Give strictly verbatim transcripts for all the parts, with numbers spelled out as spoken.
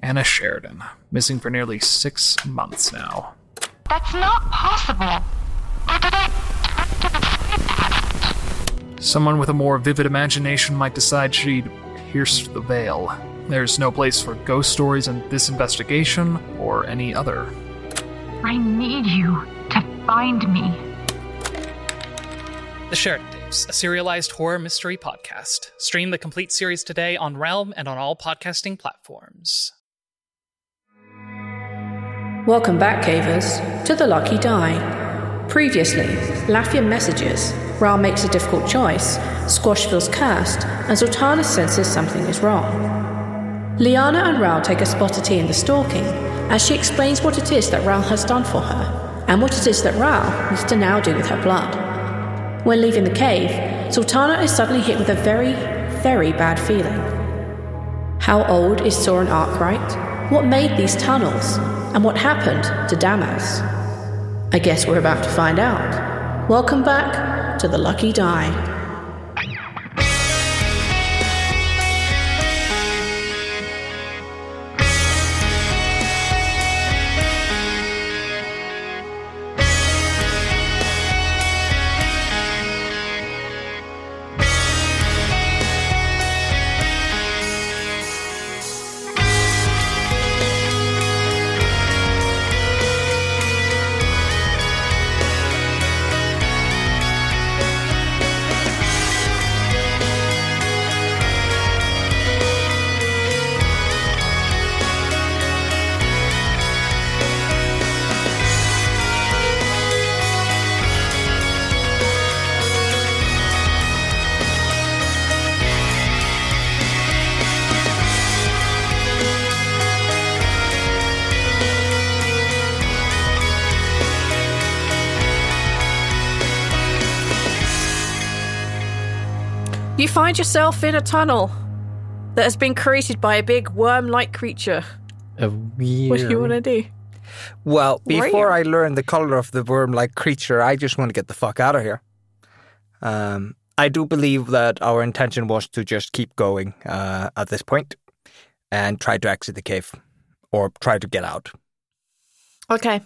Anna Sheridan, missing for nearly six months now. That's not possible. Or did I... Someone with a more vivid imagination might decide she'd pierced the veil. There's no place for ghost stories in this investigation or any other. I need you to find me. The Sheridan Tapes, a serialized horror mystery podcast. Stream the complete series today on Realm and on all podcasting platforms. Welcome back, Cavers, to The Lucky Die. Previously, Lafia messages, Ral makes a difficult choice, Squash feels cursed, and Sultana senses something is wrong. Liana and Ral take a spot of tea in the stalking as she explains what it is that Ral has done for her, and what it is that Ral needs to now do with her blood. When leaving the cave, Sultana is suddenly hit with a very, very bad feeling. How old is Soren Arkwright? What made these tunnels? And what happened to Damas? I guess we're about to find out. Welcome back to The Lucky Die. You find yourself in a tunnel that has been created by a big worm-like creature. A weird... What do you want to do? Well, before Right. I learn the color of the worm-like creature, I just want to get the fuck out of here. Um, I do believe that our intention was to just keep going uh, at this point and try to exit the cave or try to get out. Okay.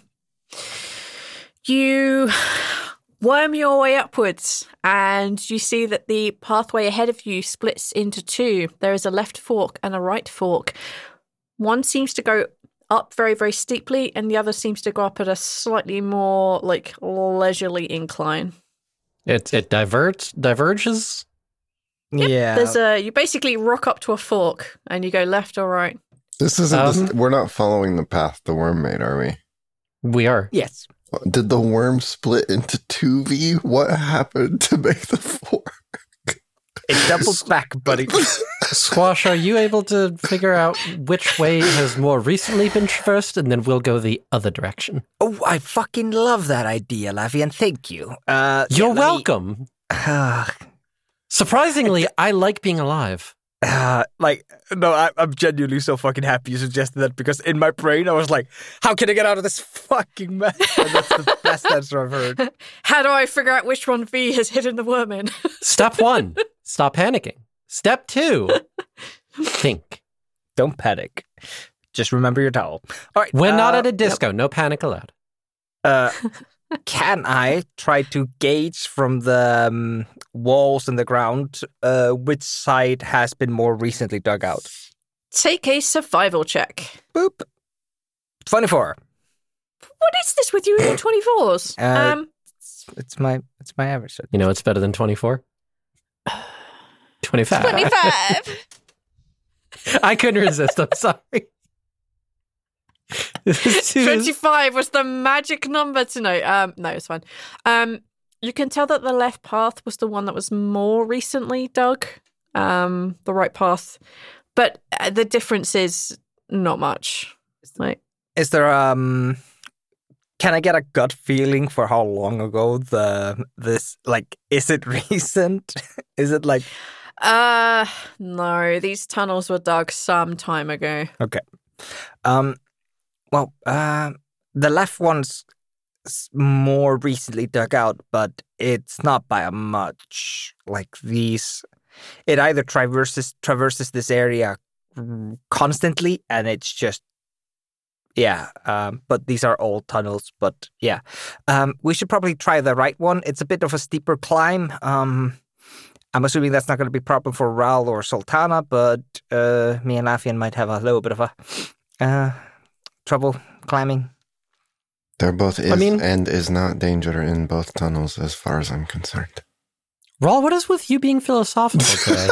You worm your way upwards and you see that the pathway ahead of you splits into two. There is a left fork and a right fork. One seems to go up very, very steeply and the other seems to go up at a slightly more like leisurely incline. It it diverts diverges. Yep. Yeah. There's a you basically rock up to a fork and you go left or right. This isn't. Um, this, we're not following the path the worm made, are we? We are. Yes. Did the worm split into two V? What happened to make the four? It doubles back, buddy. Squash, are you able to figure out which way has more recently been traversed, and then we'll go the other direction? Oh, I fucking love that idea, Lavi, and thank you. Uh, You're yeah, let me- welcome. Surprisingly, I like being alive. Uh, like, no, I, I'm genuinely so fucking happy you suggested that because in my brain I was like, how can I get out of this fucking mess? And that's the best answer I've heard. How do I figure out which one V has hidden the worm in? Step one, stop panicking. Step two, think. Don't panic. Just remember your towel. All right. We're uh, not at a disco. No panic allowed. Uh, can I try to gauge from the um, walls and the ground uh, which side has been more recently dug out? Take a survival check. Boop. twenty-four. What is this with you and your twenty-fours? Uh, um, It's, it's my it's my average. You know it's better than twenty-four? twenty-five. twenty-five. I couldn't resist. I'm sorry. This is too- twenty-five was the magic number to know. Um, no, it's fine. Um, you can tell that the left path was the one that was more recently dug. Um, the right path, but uh, the difference is not much. Like, Is there um? Can I get a gut feeling for how long ago the this like? Is it recent? Is it like? uh, no, these tunnels were dug some time ago. Okay. Um. Well, uh, the left one's s- more recently dug out, but it's not by a much. Like these, it either traverses traverses this area constantly, and it's just, yeah. Um, but these are old tunnels, but yeah. Um, we should probably try the right one. It's a bit of a steeper climb. Um, I'm assuming that's not going to be a problem for Ral or Sultana, but uh, me and Lafian might have a little bit of a uh, trouble climbing. There both is I mean, and is not danger in both tunnels as far as I'm concerned. Rawl, what is with you being philosophical today?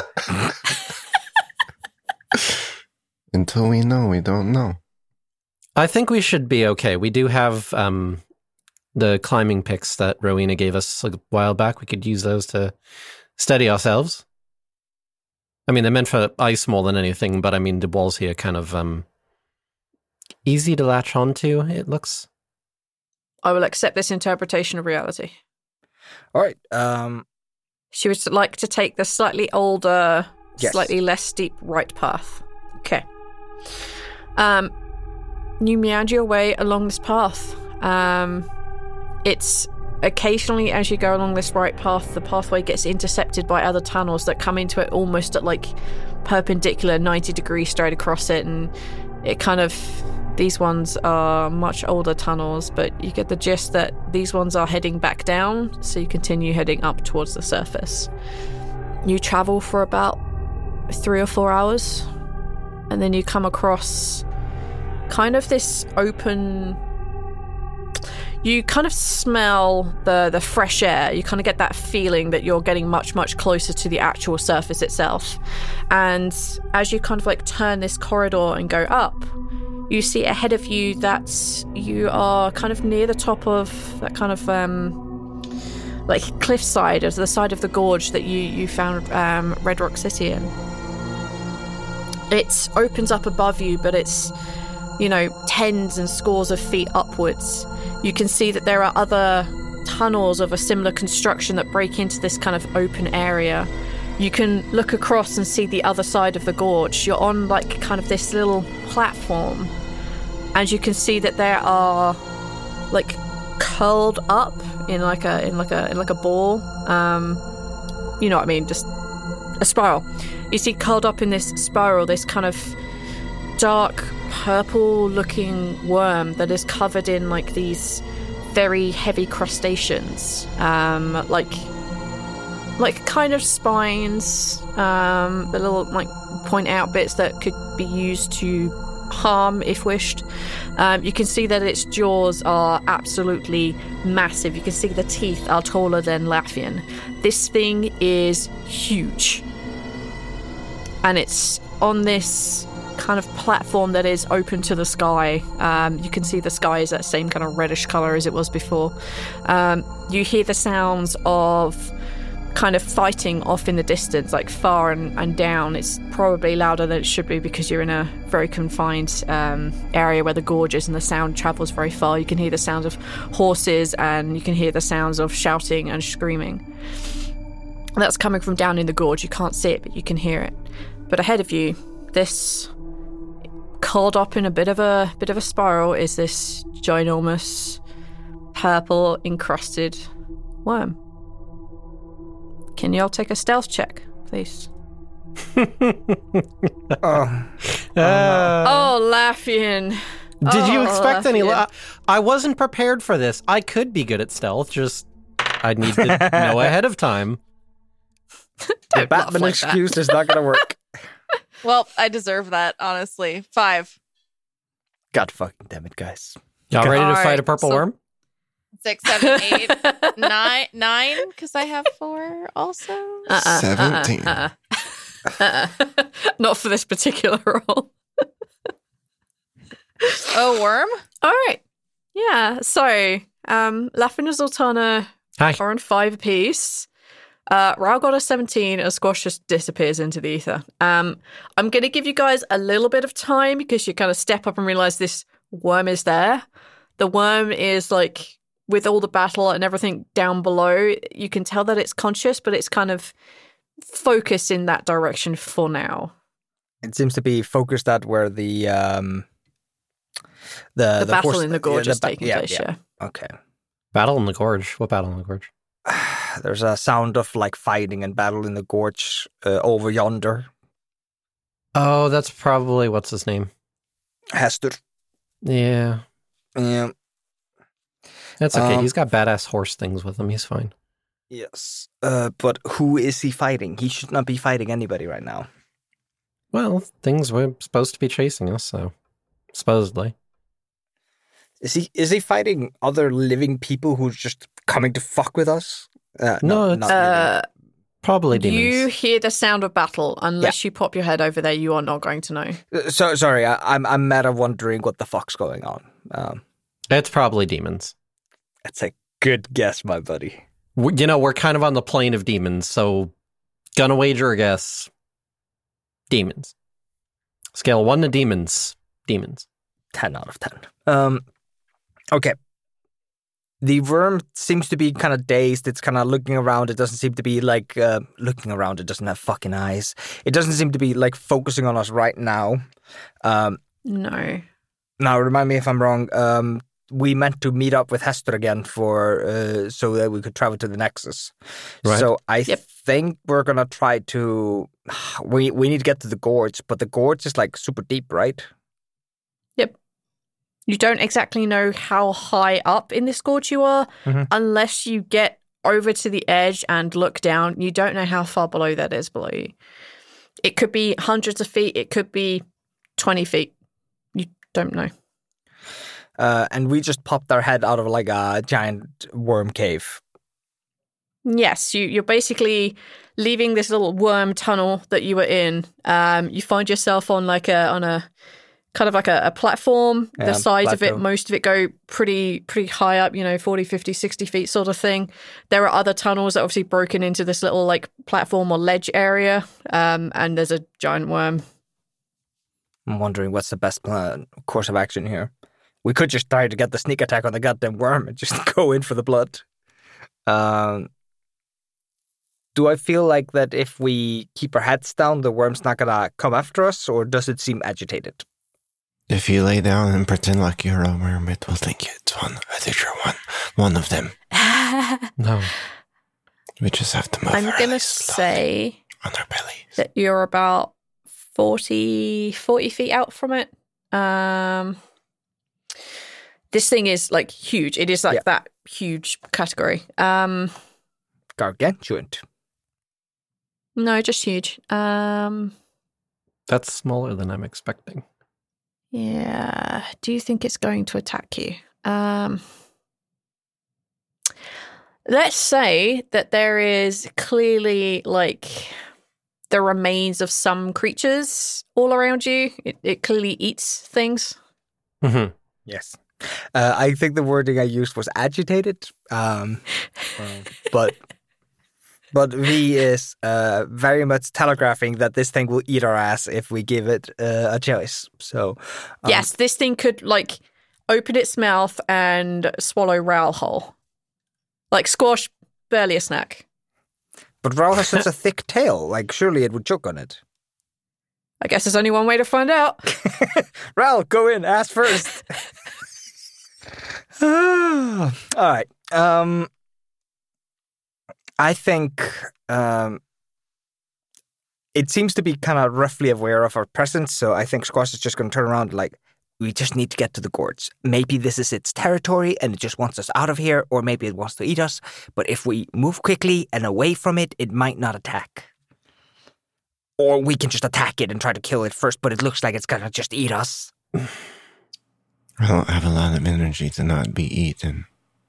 Until we know, we don't know. I think we should be okay. We do have um, the climbing picks that Rowena gave us a while back. We could use those to steady ourselves. I mean, they're meant for ice more than anything, but I mean, the walls here are kind of um, easy to latch onto, it looks. I will accept this interpretation of reality. All right. Um, she would like to take the slightly older, yes. slightly less steep right path. Okay. Um, you meander your way along this path. Um, it's occasionally, as you go along this right path, the pathway gets intercepted by other tunnels that come into it almost at like perpendicular, ninety degrees straight across it, and it kind of, these ones are much older tunnels, but you get the gist that these ones are heading back down, so you continue heading up towards the surface. You travel for about three or four hours, and then you come across kind of this open... You kind of smell the, the fresh air. You kind of get that feeling that you're getting much, much closer to the actual surface itself. And as you kind of like turn this corridor and go up, you see ahead of you that you are kind of near the top of that kind of um, like cliffside, of the side of the gorge that you, you found um, Red Rock City in. It opens up above you, but it's, you know, tens and scores of feet upwards. You can see that there are other tunnels of a similar construction that break into this kind of open area. You can look across and see the other side of the gorge. You're on like kind of this little platform, and you can see that there are like curled up in like a in like a in like a ball. Um, you know what I mean? Just a spiral. You see curled up in this spiral this kind of dark purple looking worm that is covered in like these very heavy crustaceans, um, like like kind of spines, um, the little like point out bits that could be used to harm if wished. Um, you can see that its jaws are absolutely massive. You can see the teeth are taller than Lafian. This thing is huge, and it's on this kind of platform that is open to the sky. Um, you can see the sky is that same kind of reddish color as it was before. Um, you hear the sounds of kind of fighting off in the distance, like far and, and down. It's probably louder than it should be because you're in a very confined um, area where the gorge is and the sound travels very far. You can hear the sounds of horses, and you can hear the sounds of shouting and screaming. That's coming from down in the gorge. You can't see it, but you can hear it. But ahead of you, this curled up in a bit of a bit of a spiral is this ginormous purple encrusted worm. Can you all take a stealth check, please? oh. Uh, oh, Lafian. Did oh, you expect Lafian. any? La- I wasn't prepared for this. I could be good at stealth, just I'd need to know ahead of time. The Batman like excuse that. Is not going to work. Well, I deserve that, honestly. Five. God fucking damn it, guys. Y'all God. ready to All fight right, a purple so worm? Six, seven, eight, nine, nine, because I have four also. Uh-uh, Seventeen. Uh-uh, uh-uh. Uh-uh. Not for this particular role. Oh, worm? All right. Yeah, so um, Lafian and Sultana Hi. are on five apiece. Uh, Rao got a seventeen, and Squash just disappears into the ether. Um, I'm going to give you guys a little bit of time because you kind of step up and realize this worm is there. The worm is like, with all the battle and everything down below, you can tell that it's conscious, but it's kind of focused in that direction for now. It seems to be focused at where the um, the, The, the battle force, in the gorge yeah, is the ba- taking yeah, place, yeah. yeah. Okay. Battle in the gorge. What battle in the gorge? There's a sound of like fighting and battle in the gorge uh, over yonder. Oh, that's probably what's his name. Hester. Yeah, Yeah. that's okay. Um, He's got badass horse things with him. He's fine. Yes. Uh, but who is he fighting? He should not be fighting anybody right now. Well, things were supposed to be chasing us, so supposedly. Is he is he fighting other living people who's just coming to fuck with us? Uh, No, it's- not Uh, Probably demons. you hear the sound of battle. Unless you pop your head over there, you are not going to know. really. So sorry, I, I'm I'm meta wondering what the fuck's going on. Um, It's probably demons. that's a good guess, my buddy. We- You know, we're kind of on the plane of demons, so gonna wager a guess. Demons. Scale one to demons. Demons. Ten out of ten. Um, okay. The worm seems to be kind of dazed. It's kind of looking around. It doesn't seem to be like uh, looking around. It doesn't have fucking eyes. It doesn't seem to be like focusing on us right now. Um, No. now, remind me if I'm wrong. Um, we meant to meet up with Hester again for uh, so that we could travel to the Nexus. Right. So I Yep. think we're gonna try to. We we need to get to the gorge, but the gorge is like super deep, right? You don't exactly know how high up in this gorge you are Mhm. unless you get over to the edge and look down. You don't know how far below that is below you. It could be hundreds of feet. It could be twenty feet. You don't know. Uh, and we just popped our head out of like a giant worm cave. Yes, you, you're basically leaving this little worm tunnel that you were in. Um, you find yourself on like a on a kind of like a, a platform. Yeah, the sides of plateau. it, most of it go pretty pretty high up, you know, forty, fifty, sixty feet sort of thing. There are other tunnels that are obviously broken into this little like platform or ledge area. Um, and there's a giant worm. I'm wondering what's the best plan, course of action here. We could just try to get the sneak attack on the goddamn worm and just go in for the blood. Um, do I feel like that if we keep our heads down, the worm's not gonna come after us, or does it seem agitated? If you lay down and pretend like you're a worm, it will think it's one. I think you're one. One of them. No. We just have to move I'm our going to eyes slowly say on our bellies. that you're about forty, forty feet out from it. Um, this thing is like huge. It is like Yeah. that huge category. Um, Gargantuan. no, just huge. Um, That's smaller than I'm expecting. yeah. Do you think it's going to attack you? Um, let's say that there is clearly like the remains of some creatures all around you. It, it clearly eats things. Mm-hmm. Yes. Uh, I think the wording I used was agitated, um, uh, but but V is uh, very much telegraphing that this thing will eat our ass if we give it uh, a choice. So um, Yes, this thing could like open its mouth and swallow Raoul whole. Like squash, barely a snack. but Raoul has such a thick tail. Like surely it would choke on it. I guess there's only one way to find out. Raoul, go in, ass first. All right. Um, I think um, it seems to be kind of roughly aware of our presence, so I think Squash is just going to turn around like, we just need to get to the gorge. Maybe this is its territory and it just wants us out of here, or maybe it wants to eat us. But if we move quickly and away from it, it might not attack. Or we can just attack it and try to kill it first, but it looks like it's going to just eat us. I don't have a lot of energy to not be eaten.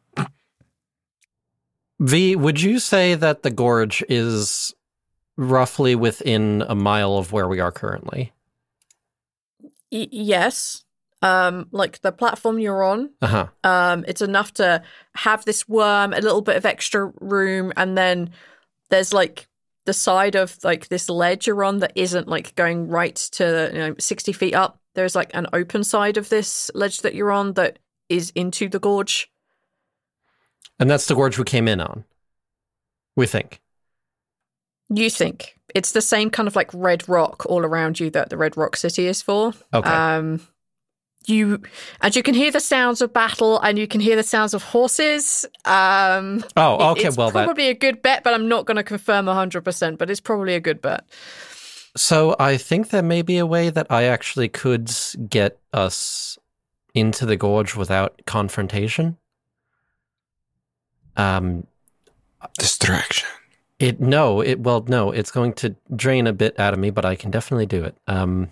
V, would you say that the gorge is roughly within a mile of where we are currently? Y- yes. Um, like the platform you're on, Uh-huh. um, it's enough to have this worm, a little bit of extra room, and then there's like the side of like this ledge you're on that isn't like going right to, you know, sixty feet up. There's like an open side of this ledge that you're on that is into the gorge. And that's the gorge we came in on, we think. You think it's the same kind of like red rock all around you that the Red Rock City is for. Okay. Um, you and you can hear the sounds of battle, and you can hear the sounds of horses. Um, oh, it- okay. it's Well, that probably a good bet, but I'm not going to confirm one hundred percent. But it's probably a good bet. So I think there may be a way that I actually could get us into the gorge without confrontation. Um, Distraction. It no, it well no, it's going to drain a bit out of me, but I can definitely do it. Um,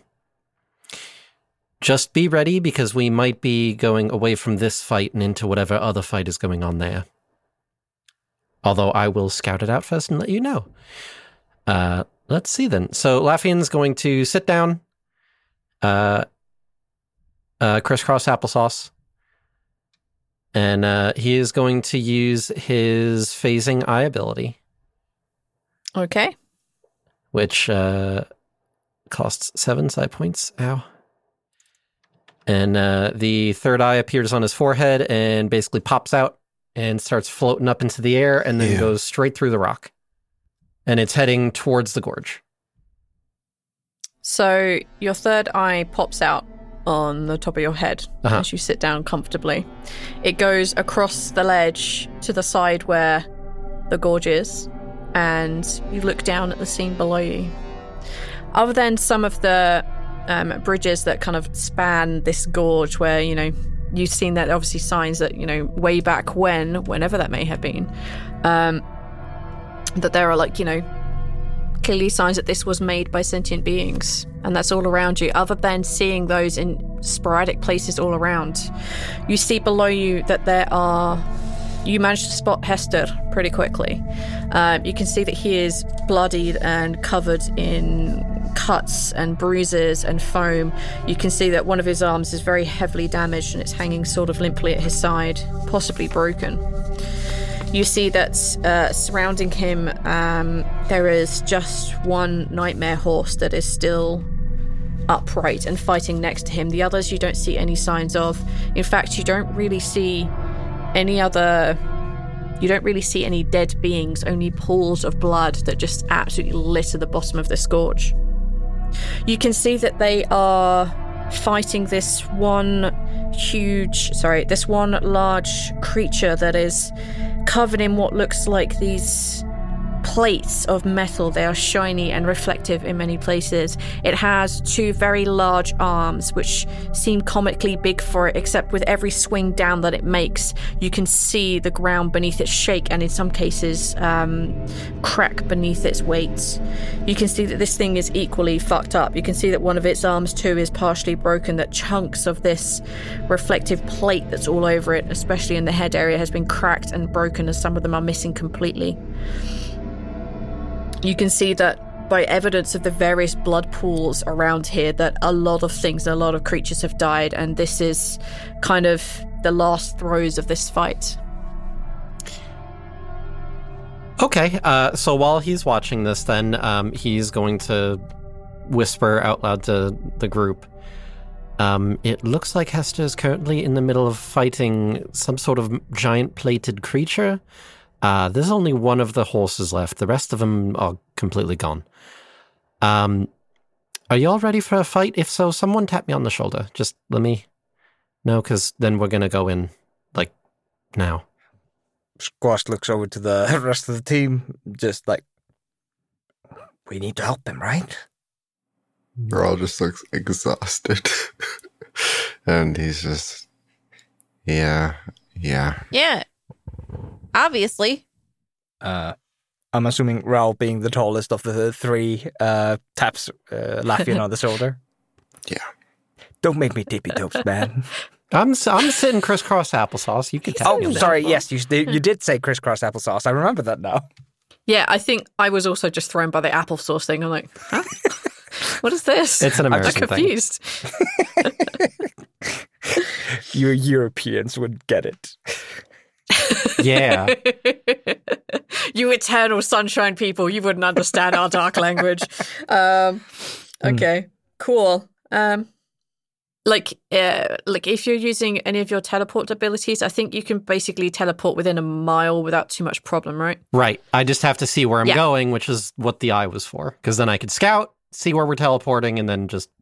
just be ready because we might be going away from this fight and into whatever other fight is going on there. Although I will scout it out first and let you know. Uh, let's see then. So Lafian's going to sit down, uh, uh, crisscross applesauce, and uh, he is going to use his phasing eye ability. Okay. Which uh, costs seven side points. Ow. And uh, the third eye appears on his forehead and basically pops out and starts floating up into the air and then yeah. goes straight through the rock. And it's heading towards the gorge. So your third eye pops out on the top of your head uh-huh. as you sit down comfortably. It goes across the ledge to the side where the gorge is, and you look down at the scene below you. Other than some of the um, bridges that kind of span this gorge where, you know, you've seen that obviously signs that, you know, way back when, whenever that may have been, um, that there are like, you know, clearly signs that this was made by sentient beings, and that's all around you. Other than seeing those in sporadic places all around, you see below you that there are, you manage to spot Hester pretty quickly. Um, you can see that he is bloodied and covered in cuts and bruises and foam. You can see that one of his arms is very heavily damaged and it's hanging sort of limply at his side, possibly broken. You see that uh, surrounding him, um, there is just one nightmare horse that is still upright and fighting next to him. The others you don't see any signs of. In fact, you don't really see any other... You don't really see any dead beings, only pools of blood that just absolutely litter the bottom of this gorge. You can see that they are fighting this one huge, sorry, this one large creature that is covered in what looks like these plates of metal. They are shiny and reflective in many places. It has two very large arms which seem comically big for it, except with every swing down that it makes, you can see the ground beneath it shake and in some cases um, crack beneath its weight. You can see that this thing is equally fucked up. You can see that one of its arms too is partially broken, that chunks of this reflective plate that's all over it, especially in the head area, has been cracked and broken, as some of them are missing completely. You can see that by evidence of the various blood pools around here that a lot of things, a lot of creatures have died, and this is kind of the last throes of this fight. Okay, uh, so while he's watching this, then um, he's going to whisper out loud to the group. Um, it looks like Hester is currently in the middle of fighting some sort of giant plated creature. Uh, there's only one of the horses left. The rest of them are completely gone. Um, are you all ready for a fight? If so, someone tap me on the shoulder. Just let me know, because then we're going to go in, like, now. Squash looks over to the rest of the team, just like, we need to help him, right? Rawl just looks exhausted. And he's just, yeah, yeah. Yeah. Obviously. Uh, I'm assuming Rawl, being the tallest of the three, uh, taps uh, Lafian on the shoulder. Yeah. Don't make me tippy toes, man. I'm I'm sitting crisscross applesauce. You can tap Oh, me on that. sorry. Yes, you did. You did say crisscross applesauce. I remember that now. Yeah, I think I was also just thrown by the applesauce thing. I'm like, huh? What is this? It's an American I'm confused. You Europeans would get it. Yeah. You eternal sunshine people, you wouldn't understand our dark language. Um, okay, mm. cool. Um, like, uh, like if you're using any of your teleport abilities, I think you can basically teleport within a mile without too much problem, right? Right. I just have to see where I'm yeah. going, which is what the eye was for. Because then I could scout, see where we're teleporting, and then just...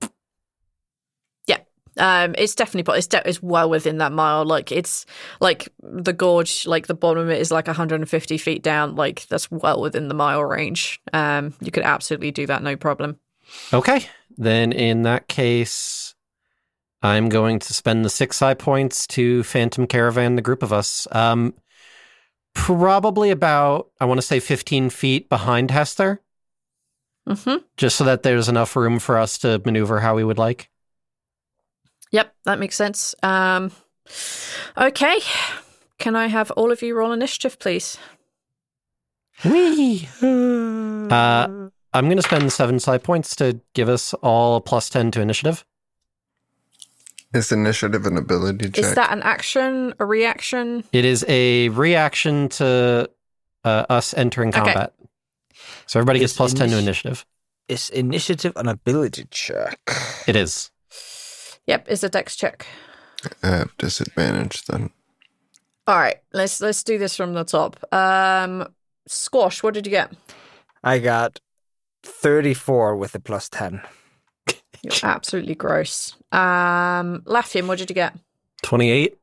Um, it's definitely, it's, de- it's well within that mile. Like, it's like the gorge, like the bottom of it is like one hundred fifty feet down. Like, that's well within the mile range. Um, you could absolutely do that, no problem. Okay. Then in that case, I'm going to spend the six psi points to Phantom Caravan the group of us. Um, probably about, I want to say fifteen feet behind Hester. Mm-hmm. Just so that there's enough room for us to maneuver how we would like. Yep, that makes sense. Um, okay. Can I have all of you roll initiative, please? Whee! uh, I'm going to spend seven psi points to give us all a plus ten to initiative. Is initiative an ability check? Is that an action, a reaction? It is a reaction to uh, us entering combat. Okay. So everybody gets is plus ten initi- to initiative. Is initiative an ability check? It is. Yep, it's a dex check. I have disadvantage then. All right, let's let's do this from the top. Um, Squash, what did you get? I got thirty-four with a plus ten. You're absolutely gross. Um, Laffian, what did you get? twenty-eight.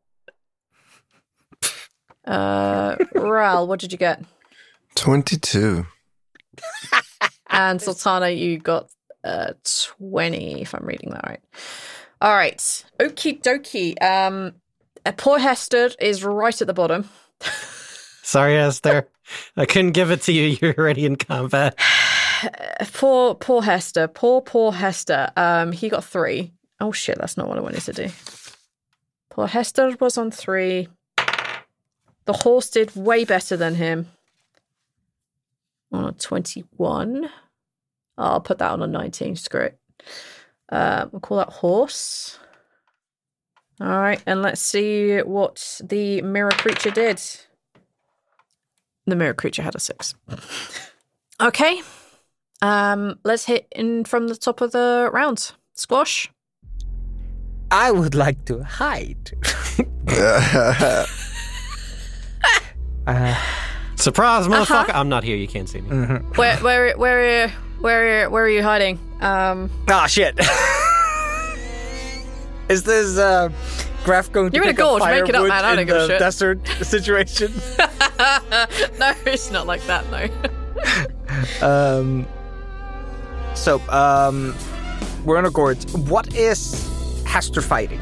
Uh, Ral, what did you get? twenty-two. And Sultana, you got uh, twenty, if I'm reading that right. All right. Okie dokie. Um, uh, poor Hester is right at the bottom. Sorry, Hester. I couldn't give it to you. You're already in combat. poor, poor Hester. Poor, poor Hester. Um, he got three. Oh, shit. That's not what I wanted to do. Poor Hester was on three. The horse did way better than him. On a twenty-one. I'll put that on a nineteen. Screw it. Uh, we'll call that horse. All right, and let's see what the mirror creature did. The mirror creature had a six. Okay. Um, let's hit in from the top of the round. Squash. I would like to hide. uh, Surprise, motherfucker! Uh-huh. I'm not here. You can't see me. Mm-hmm. Where, where, where, where, where are you hiding? Um. Ah, shit. Is this uh, Graf going to You're in a pick up gorge, make it up, firewood man, I don't in give a the shit. desert situation? No, it's not like that, no. um. So, um, we're in a gorge. What is Hester fighting?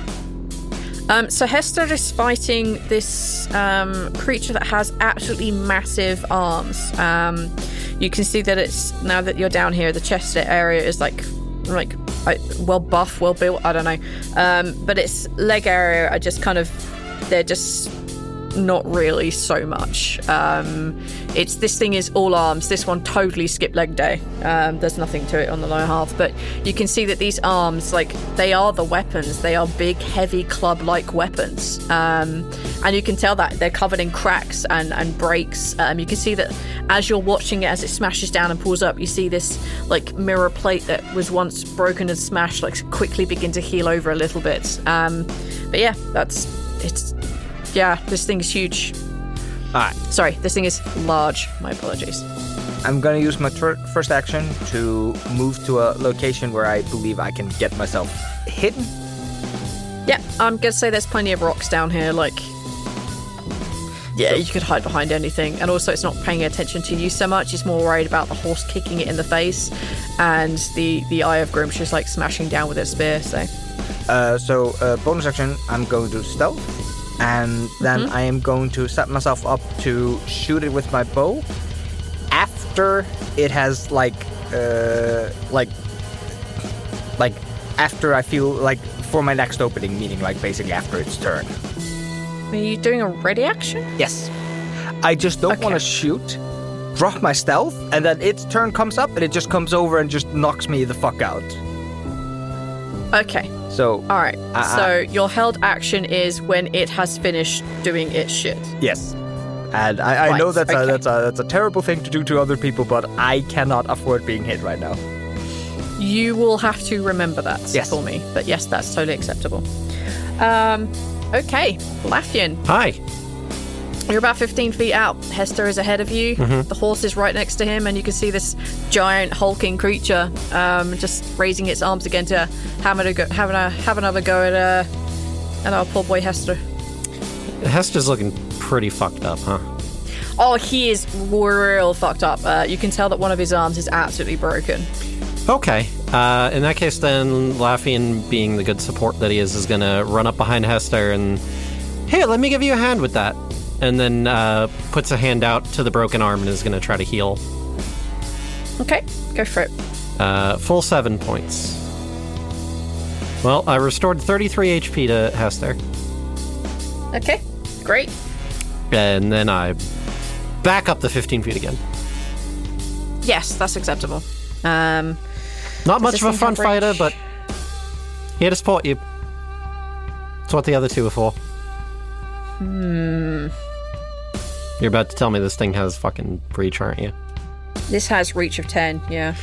Um, so Hester is fighting this um, creature that has absolutely massive arms. Um, you can see that it's, now that you're down here, the chest area is like, like uh, well buff, well built, I don't know. Um, but its leg area are just kind of, they're just not really so much. Um, it's this thing is all arms. This one totally skipped leg day. Um, there's nothing to it on the lower half, but you can see that these arms, like, they are the weapons. They are big, heavy, club-like weapons, um, and you can tell that they're covered in cracks and and breaks. Um, you can see that as you're watching it, as it smashes down and pulls up, you see this like mirror plate that was once broken and smashed, like quickly begin to heal over a little bit. Um, but yeah, that's it's. Yeah, this thing is huge. All right. Sorry, this thing is large. My apologies. I'm going to use my ter- first action to move to a location where I believe I can get myself hidden. Yeah, I'm going to say there's plenty of rocks down here. Like, yeah, you could hide behind anything. And also, it's not paying attention to you so much. It's more worried about the horse kicking it in the face and the, the Eye of Grimsh just like smashing down with its spear. So, uh, so uh, bonus action, I'm going to stealth. And then mm-hmm. I am going to set myself up to shoot it with my bow after it has like, uh, like, like after I feel like for my next opening, meaning like basically after its turn. Are you doing a ready action? Yes. I just don't okay. want to shoot, drop my stealth, and then its turn comes up and it just comes over and just knocks me the fuck out. Okay. So, all right. Uh, so your held action is when it has finished doing its shit. Yes, and I, I right. know that's okay. a, that's a that's a terrible thing to do to other people, but I cannot afford being hit right now. You will have to remember that yes. for me. But yes, that's totally acceptable. Um, okay, Laffian. Hi. You're about fifteen feet out. Hester is ahead of you. Mm-hmm. The horse is right next to him, and you can see this giant hulking creature um, just raising its arms again to have, a go, have, a, have another go at, uh, at our poor boy Hester. Hester's looking pretty fucked up, huh? Oh, he is real fucked up. Uh, you can tell that one of his arms is absolutely broken. Okay. Uh, in that case, then Laffian, being the good support that he is, is going to run up behind Hester and, hey, let me give you a hand with that. And then uh, puts a hand out to the broken arm and is going to try to heal. Okay, go for it. Uh, full seven points. Well, I restored thirty-three H P to Hester. Okay, great. And then I back up the fifteen feet again. Yes, that's acceptable. Um, Not much of a thing fun have reach? fighter, but here to support you. That's what the other two are for. Hmm. You're about to tell me this thing has fucking reach, aren't you? This has reach of ten, yeah.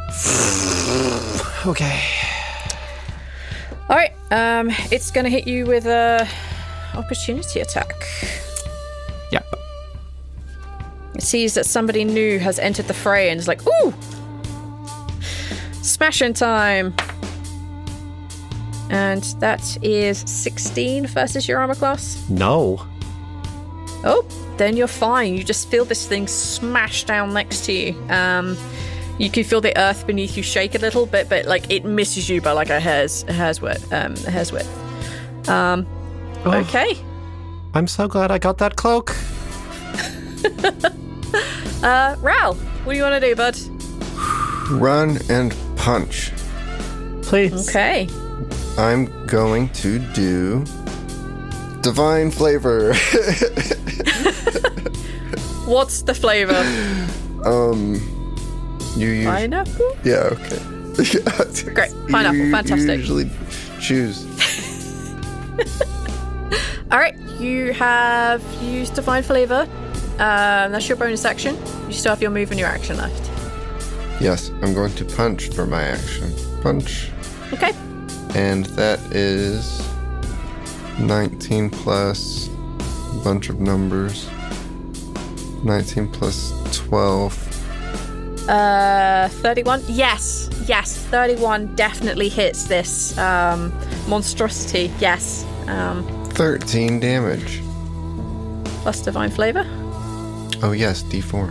Okay. All right, um, it's going to hit you with a opportunity attack. Yep. It sees that somebody new has entered the fray and is like, ooh! Smashing time! And that is sixteen versus your armor class. No. Oh, then you're fine. You just feel this thing smash down next to you. Um, you can feel the earth beneath you shake a little bit, but like it misses you by like a hair's a hair's width. Um, a hair's width. Um, Oh. okay. I'm so glad I got that cloak. Uh, Ral, what do you want to do, bud? Run and punch. Please. Okay. I'm going to do divine flavor. What's the flavor? um, you use Pineapple? yeah, okay. Great, pineapple, You fantastic. Usually choose. All right, you have used divine flavor. Um, that's your bonus action. You still have your move and your action left. Yes, I'm going to punch for my action. Punch. Okay. And that is nineteen plus a bunch of numbers. nineteen plus twelve. Uh, thirty-one. Yes, yes, thirty-one definitely hits this um, monstrosity. Yes. Um, thirteen damage. plus divine flavor. Oh, yes, D four.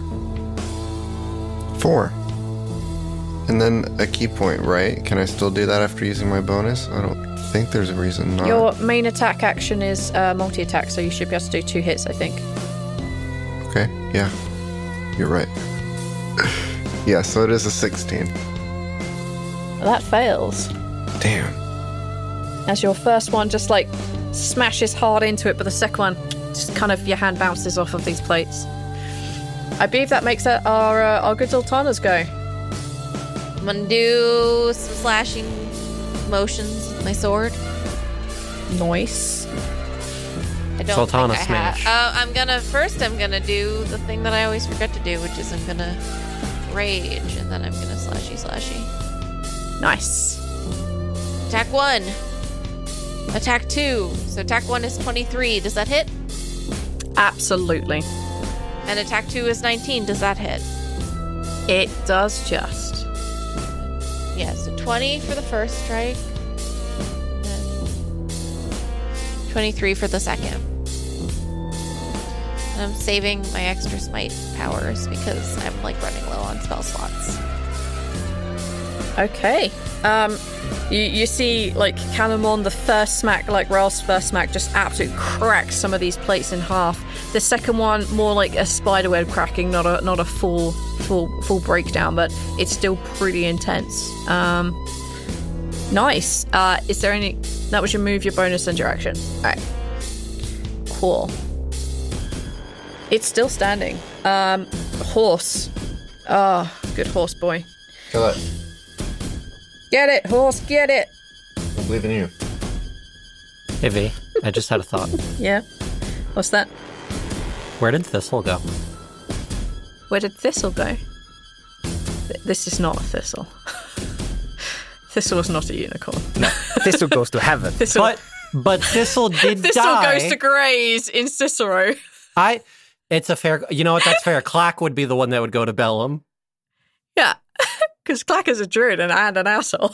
Four. And then a key point, right? Can I still do that after using my bonus? I don't think there's a reason not. Your main attack action is uh, multi-attack, so you should be able to do two hits, I think. Okay, yeah. You're right. Yeah, so it is a sixteen. Well, that fails. Damn. As your first one just like smashes hard into it, but the second one just kind of your hand bounces off of these plates. I believe that makes it our uh, our good Zoltana's go. I'm gonna do some slashing motions with my sword. Nice. I don't Sultana think I smash. have. Uh, I'm gonna first. I'm gonna do the thing that I always forget to do, which is I'm gonna rage, and then I'm gonna slashy slashy. Nice. Attack one. Attack two. So attack one is twenty-three. Does that hit? Absolutely. And attack two is nineteen. Does that hit? It does just. Yeah. So twenty for the first strike. And twenty-three for the second. And I'm saving my extra smite powers because I'm like running low on spell slots. Okay. Um, you you see like Calamon, the first smack, like Ralph's first smack, just absolutely cracks some of these plates in half. The second one, more like a spiderweb cracking, not a not a full full full breakdown, but it's still pretty intense. Um, nice. Uh, is there any? That was your move, your bonus, and your action. All right. Cool. It's still standing. Um, horse. Oh, good horse boy. Kill it. Get it, horse, get it. I believe in you. Hey V, I just had a thought. Yeah. What's that? Where did Thistle go? Where did Thistle go? Th- this is not a Thistle. Thistle is not a unicorn. No, Thistle goes to heaven. Thistle, But but Thistle did Thistle die. goes to graze in Cicero. I. It's a fair. You know what? That's fair. Clack would be the one that would go to Bellum. Yeah, because Clack is a druid and, and an asshole.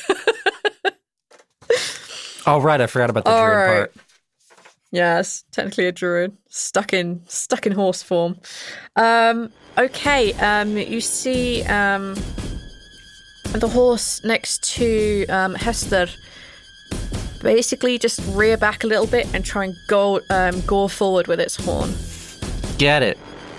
Oh right, I forgot about the All druid right. part. Yes, technically a druid, stuck in stuck in horse form. Um, okay, um, you see, um, the horse next to um, Hester basically just rear back a little bit and try and go um, gore forward with its horn. Get it.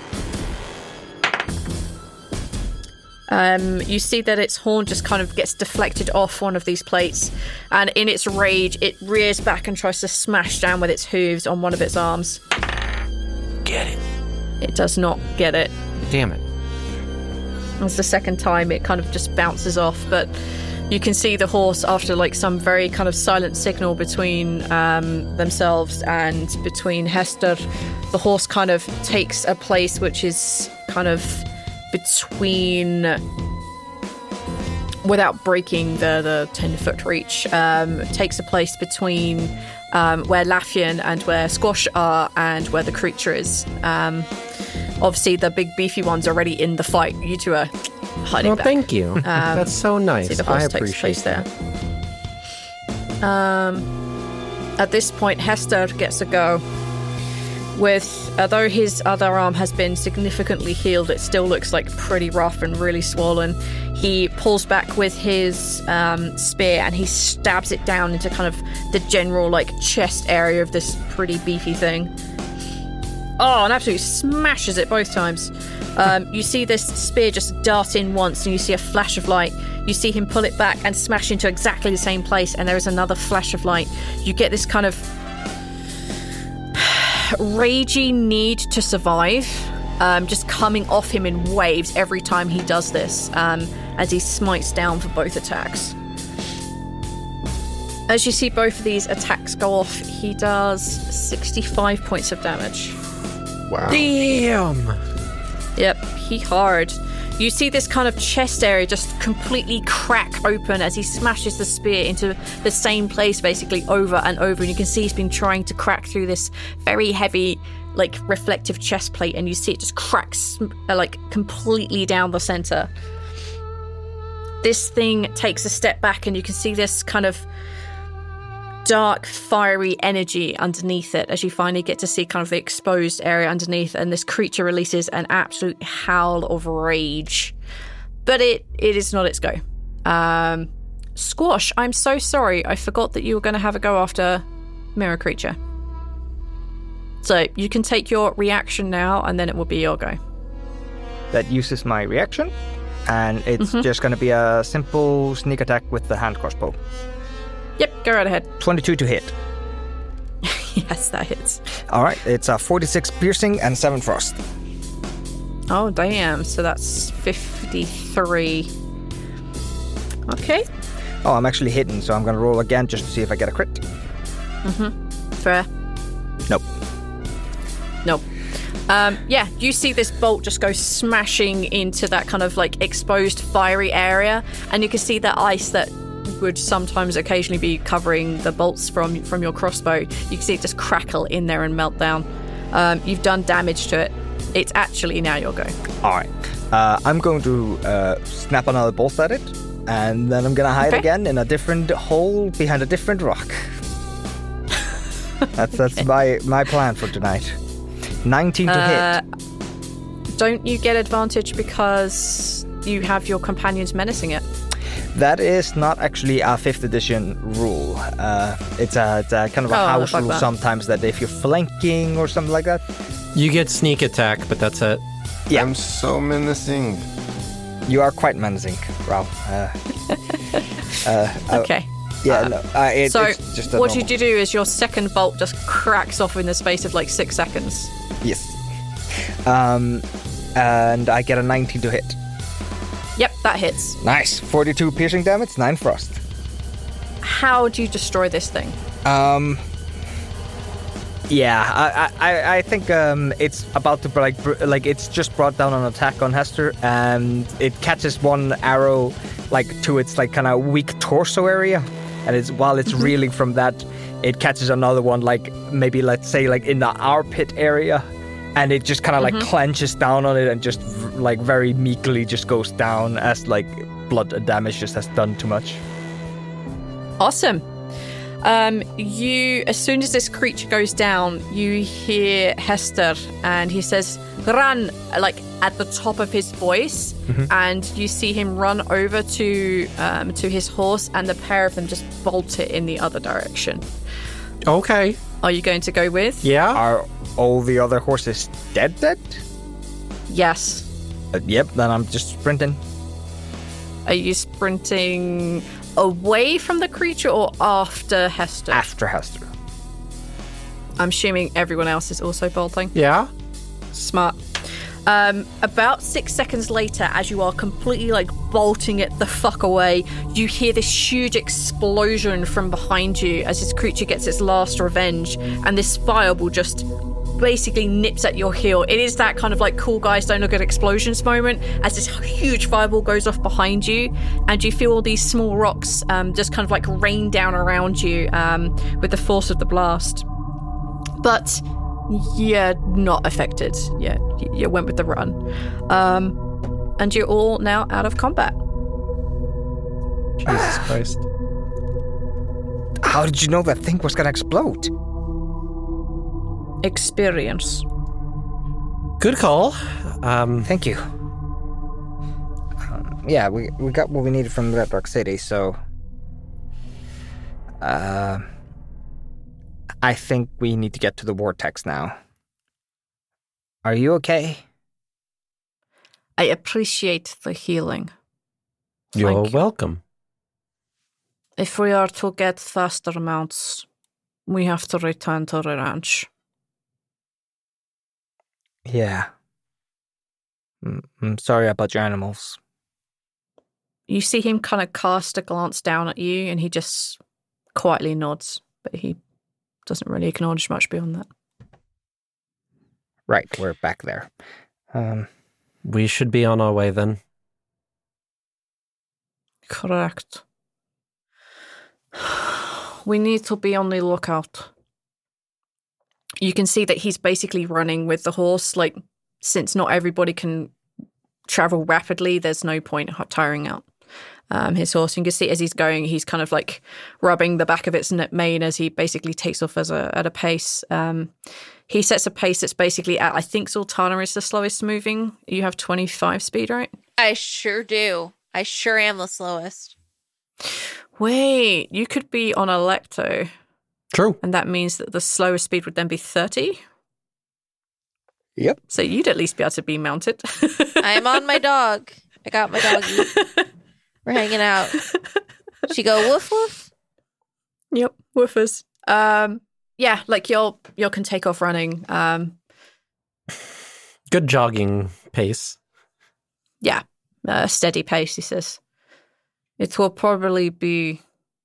Um, you see that its horn just kind of gets deflected off one of these plates, and in its rage, it rears back and tries to smash down with its hooves on one of its arms. Get it. It does not get it. Damn it. It's the second time it kind of just bounces off, but you can see the horse, after like some very kind of silent signal between um, themselves and between Hester, the horse kind of takes a place which is kind of between, without breaking the, the ten-foot reach, um, takes a place between um, where Laffian and where Squash are and where the creature is. Um, obviously, the big beefy one's already in the fight. You two are hiding Well, back. thank you. Um, That's so nice. See, the horse I takes appreciate place that. there. Um, at this point, Hester gets a go. With, although his other arm has been significantly healed, it still looks like pretty rough and really swollen. He pulls back with his um, spear and he stabs it down into kind of the general like chest area of this pretty beefy thing. Oh, and absolutely smashes it both times. Um, you see this spear just dart in once and you see a flash of light. You see him pull it back and smash into exactly the same place, and there is another flash of light. You get this kind of ragey need to survive, um, just coming off him in waves every time he does this, um, as he smites down for both attacks. As you see both of these attacks go off, he does sixty-five points of damage. Wow. Damn! Yep, he hard. You see this kind of chest area just completely crack open as he smashes the spear into the same place basically over and over. And you can see he's been trying to crack through this very heavy, like, reflective chest plate. And you see it just cracks, like, completely down the center. This thing takes a step back and you can see this kind of dark, fiery energy underneath it as you finally get to see kind of the exposed area underneath, and this creature releases an absolute howl of rage. But it it is not its go. Um, Squash, I'm so sorry. I forgot that you were going to have a go after Mirror Creature. So you can take your reaction now, and then it will be your go. That uses my reaction, and it's Mhm. just going to be a simple sneak attack with the hand crossbow. Yep, go right ahead. twenty-two to hit. Yes, that hits. All right, it's a forty-six piercing and seven frost. Oh, damn. So that's fifty-three. Okay. Oh, I'm actually hitting, so I'm going to roll again just to see if I get a crit. Mm-hmm. Fair. Nope. Nope. Um, yeah, you see this bolt just go smashing into that kind of like exposed fiery area, and you can see that ice that would sometimes occasionally be covering the bolts from from your crossbow. You can see it just crackle in there and melt down. Um, you've done damage to it. It's actually now your go. All right. Uh, I'm going to uh, snap another bolt at it, and then I'm going to hide Okay. again in a different hole behind a different rock. That's that's my, my plan for tonight. nineteen to Uh, hit. Don't you get advantage because you have your companions menacing it? That is not actually a fifth edition rule. Uh, it's, a, it's a kind of a Oh, house fuck rule that. sometimes that if you're flanking or something like that. You get sneak attack, but that's it. Yeah. I'm so menacing. You are quite menacing, Ralph. Uh, uh, uh, Okay. yeah, Uh, no, uh, it, so it's just a what normal- you do is your second bolt just cracks off in the space of like six seconds. Yes. Um, and I get a nineteen to hit. Yep, that hits. Nice. forty-two piercing damage, nine frost. How do you destroy this thing? Um. Yeah, I I, I think um it's about to like br- like it's just brought down an attack on Hester, and it catches one arrow like to its like kind of weak torso area, and it's while it's reeling from that, it catches another one like maybe let's say like in the armpit area, and it just kind of like clenches down on it and just v- like very meekly just goes down as like blood and damage just has done too much. Awesome. Um, you, as soon as this creature goes down, you hear Hester, and he says, "Run!" Like at the top of his voice, Mhm. and you see him run over to um, to his horse, and the pair of them just bolt it in the other direction. Okay. Are you going to go with? Yeah. Are all the other horses dead dead? Yes. Uh, yep, then I'm just sprinting. Are you sprinting away from the creature or after Hester? After Hester. I'm assuming everyone else is also bolting. Yeah. Smart. Um, about six seconds later, as you are completely like bolting it the fuck away, you hear this huge explosion from behind you as this creature gets its last revenge, and this fireball just basically nips at your heel. It is that kind of like cool guys don't look at explosions moment as this huge fireball goes off behind you, and you feel all these small rocks um, just kind of like rain down around you um, with the force of the blast. But you're not affected. Yeah, you went with the run. Um, and you're all now out of combat. Jesus Christ. How did you know that thing was gonna explode? Experience. Good call. Um, Thank you. Um, yeah, we we got what we needed from Red Rock City, so... Uh, I think we need to get to the vortex now. Are you okay? I appreciate the healing. You're Thank you. welcome. If we are to get faster mounts, we have to return to the ranch. Yeah. Mm, I'm sorry about your animals. You see him kind of cast a glance down at you, and he just quietly nods, but he doesn't really acknowledge much beyond that. Right, we're back there. Um, We should be on our way then. Correct. We need to be on the lookout. You can see that he's basically running with the horse. Like, since not everybody can travel rapidly, there's no point tiring out um, his horse. You can see as he's going, he's kind of like rubbing the back of its mane as he basically takes off as a, at a pace. Um, he sets a pace that's basically at, I think Sultana is the slowest moving. You have twenty-five speed, right? I sure do. I sure am the slowest. Wait, you could be on Electo. True. And that means that the slowest speed would then be thirty? Yep. So you'd at least be able to be mounted. I'm on my dog. I got my doggy. We're hanging out. She go woof woof. Yep, woofers. Um, yeah, like y'all, y'all can take off running. Um, Good jogging pace. yeah, uh, steady pace, he says. It will probably be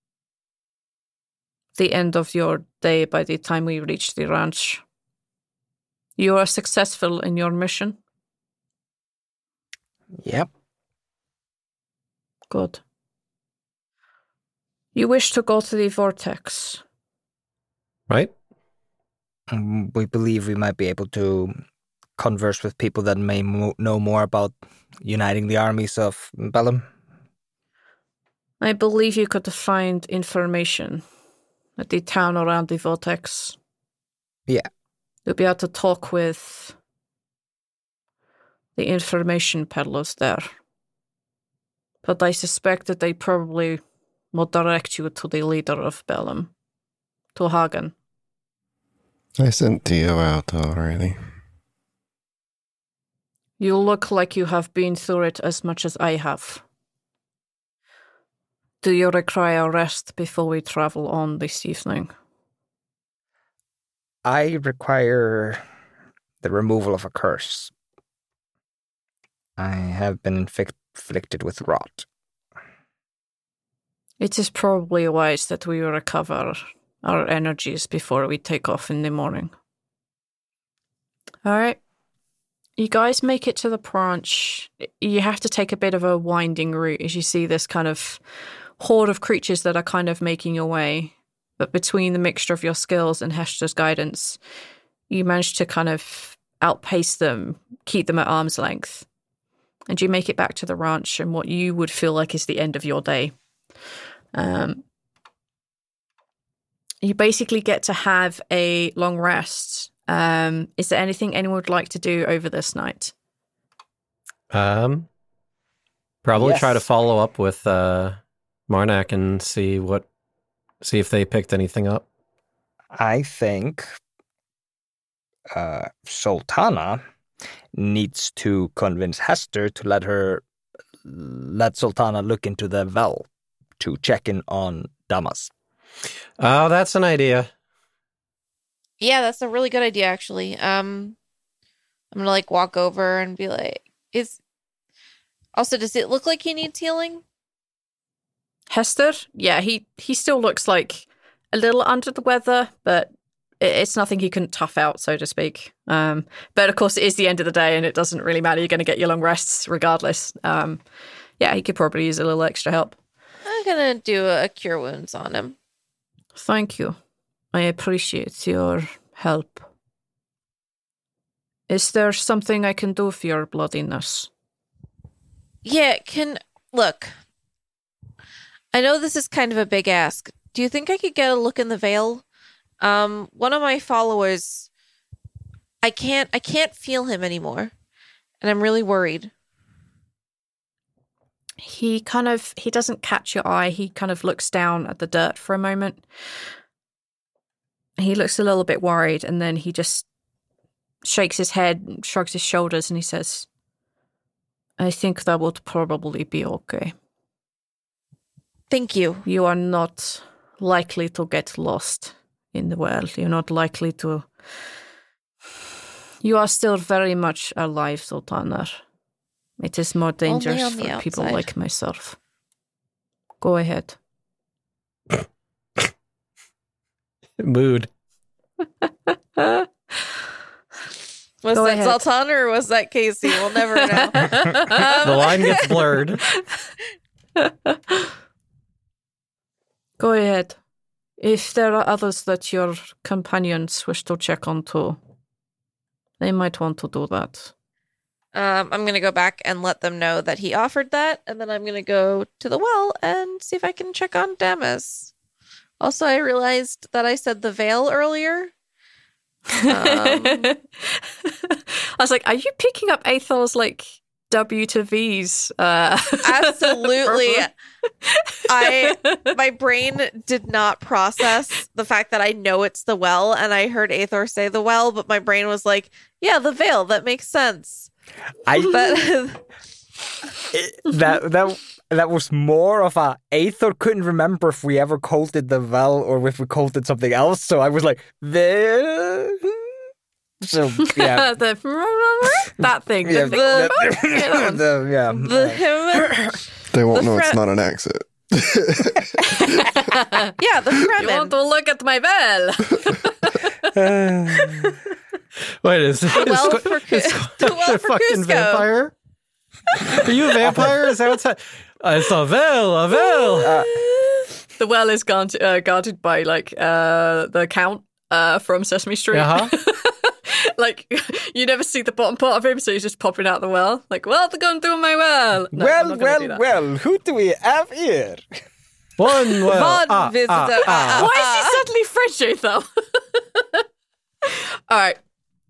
the end of your day by the time we reach the ranch. You are successful in your mission. Yep. Good. You wish to go to the vortex. Right? Um, we believe we might be able to converse with people that may mo- know more about uniting the armies of Bellum. I believe you could find information at the town around the vortex. Yeah. You'll be able to talk with the information peddlers there. But I suspect that they probably will direct you to the leader of Bellum, to Hagen. I sent Dio out already. You look like you have been through it as much as I have. Do you require rest before we travel on this evening? I require the removal of a curse. I have been infic- afflicted with rot. It is probably wise that we recover our energies before we take off in the morning. All right. You guys make it to the branch. You have to take a bit of a winding route as you see this kind of horde of creatures that are kind of making your way. But between the mixture of your skills and Hester's guidance, you manage to kind of outpace them, keep them at arm's length. And you make it back to the ranch and what you would feel like is the end of your day. Um, you basically get to have a long rest. Um, is there anything anyone would like to do over this night? Um, probably Yes. try to follow up with uh, Marnak and see what, see if they picked anything up. I think uh, Sultana needs to convince Hester to let her let Sultana look into the well to check in on Damas. Oh, that's an idea. Yeah, that's a really good idea, actually. Um, I'm gonna like walk over and be like, "Is also does it look like he needs healing?" Hester? Yeah, he, he still looks like a little under the weather, but it, it's nothing he couldn't tough out, so to speak. Um, but of course, it is the end of the day, and it doesn't really matter. You're going to get your long rests regardless. Um, yeah, he could probably use a little extra help. I'm gonna do a cure wounds on him. Thank you. I appreciate your help. Is there something I can do for your bloodiness? Yeah, can look. I know this is kind of a big ask. Do you think I could get a look in the veil? Um, one of my followers, I can't, I can't feel him anymore, and I'm really worried. He kind of, he doesn't catch your eye. He kind of looks down at the dirt for a moment. He looks a little bit worried, and then he just shakes his head and shrugs his shoulders, and he says, I think that would probably be okay. Thank you. You are not likely to get lost in the world. You're not likely to... You are still very much alive, Sultana. It is more dangerous on the for people outside. like myself. Go ahead. Mood. Was Go that ahead. Zoltan or was that Casey? We'll never know. The line gets blurred. Go ahead. If there are others that your companions wish to check on too, they might want to do that. Um, I'm going to go back and let them know that he offered that, and then I'm going to go to the well and see if I can check on Damas. Also, I realized that I said the veil earlier. Um, I was like, are you picking up Aethel's, like, W to V's? Uh, absolutely. I my brain did not process the fact that I know it's the well, and I heard Aethor say the well, but my brain was like, yeah, the veil, that makes sense. I But that that that was more of a Aethor couldn't remember if we ever called it the well or if we called it something else. So I was like, the so yeah, the, that thing. yeah, the, the, yeah, that one. the- yeah. the him, They won't The know it's fre- not an exit. yeah, the You Fremen. want to look at my bell? Wait, is this well Squ- for Cu- is the Squ- well a for fucking Cusco. vampire? Are you a vampire? Is that what's happening? It's a veil, a veil. Uh, The well is guard- uh, guarded by, like, uh, the Count uh, from Sesame Street. Uh-huh. Like, you never see the bottom part of him, so he's just popping out the well. Like, well, they're going to my well. No, I'm well, not gonna do well, that. well. Who do we have here? One well. One ah, visitor. ah, ah. Why is he suddenly French, though? All right.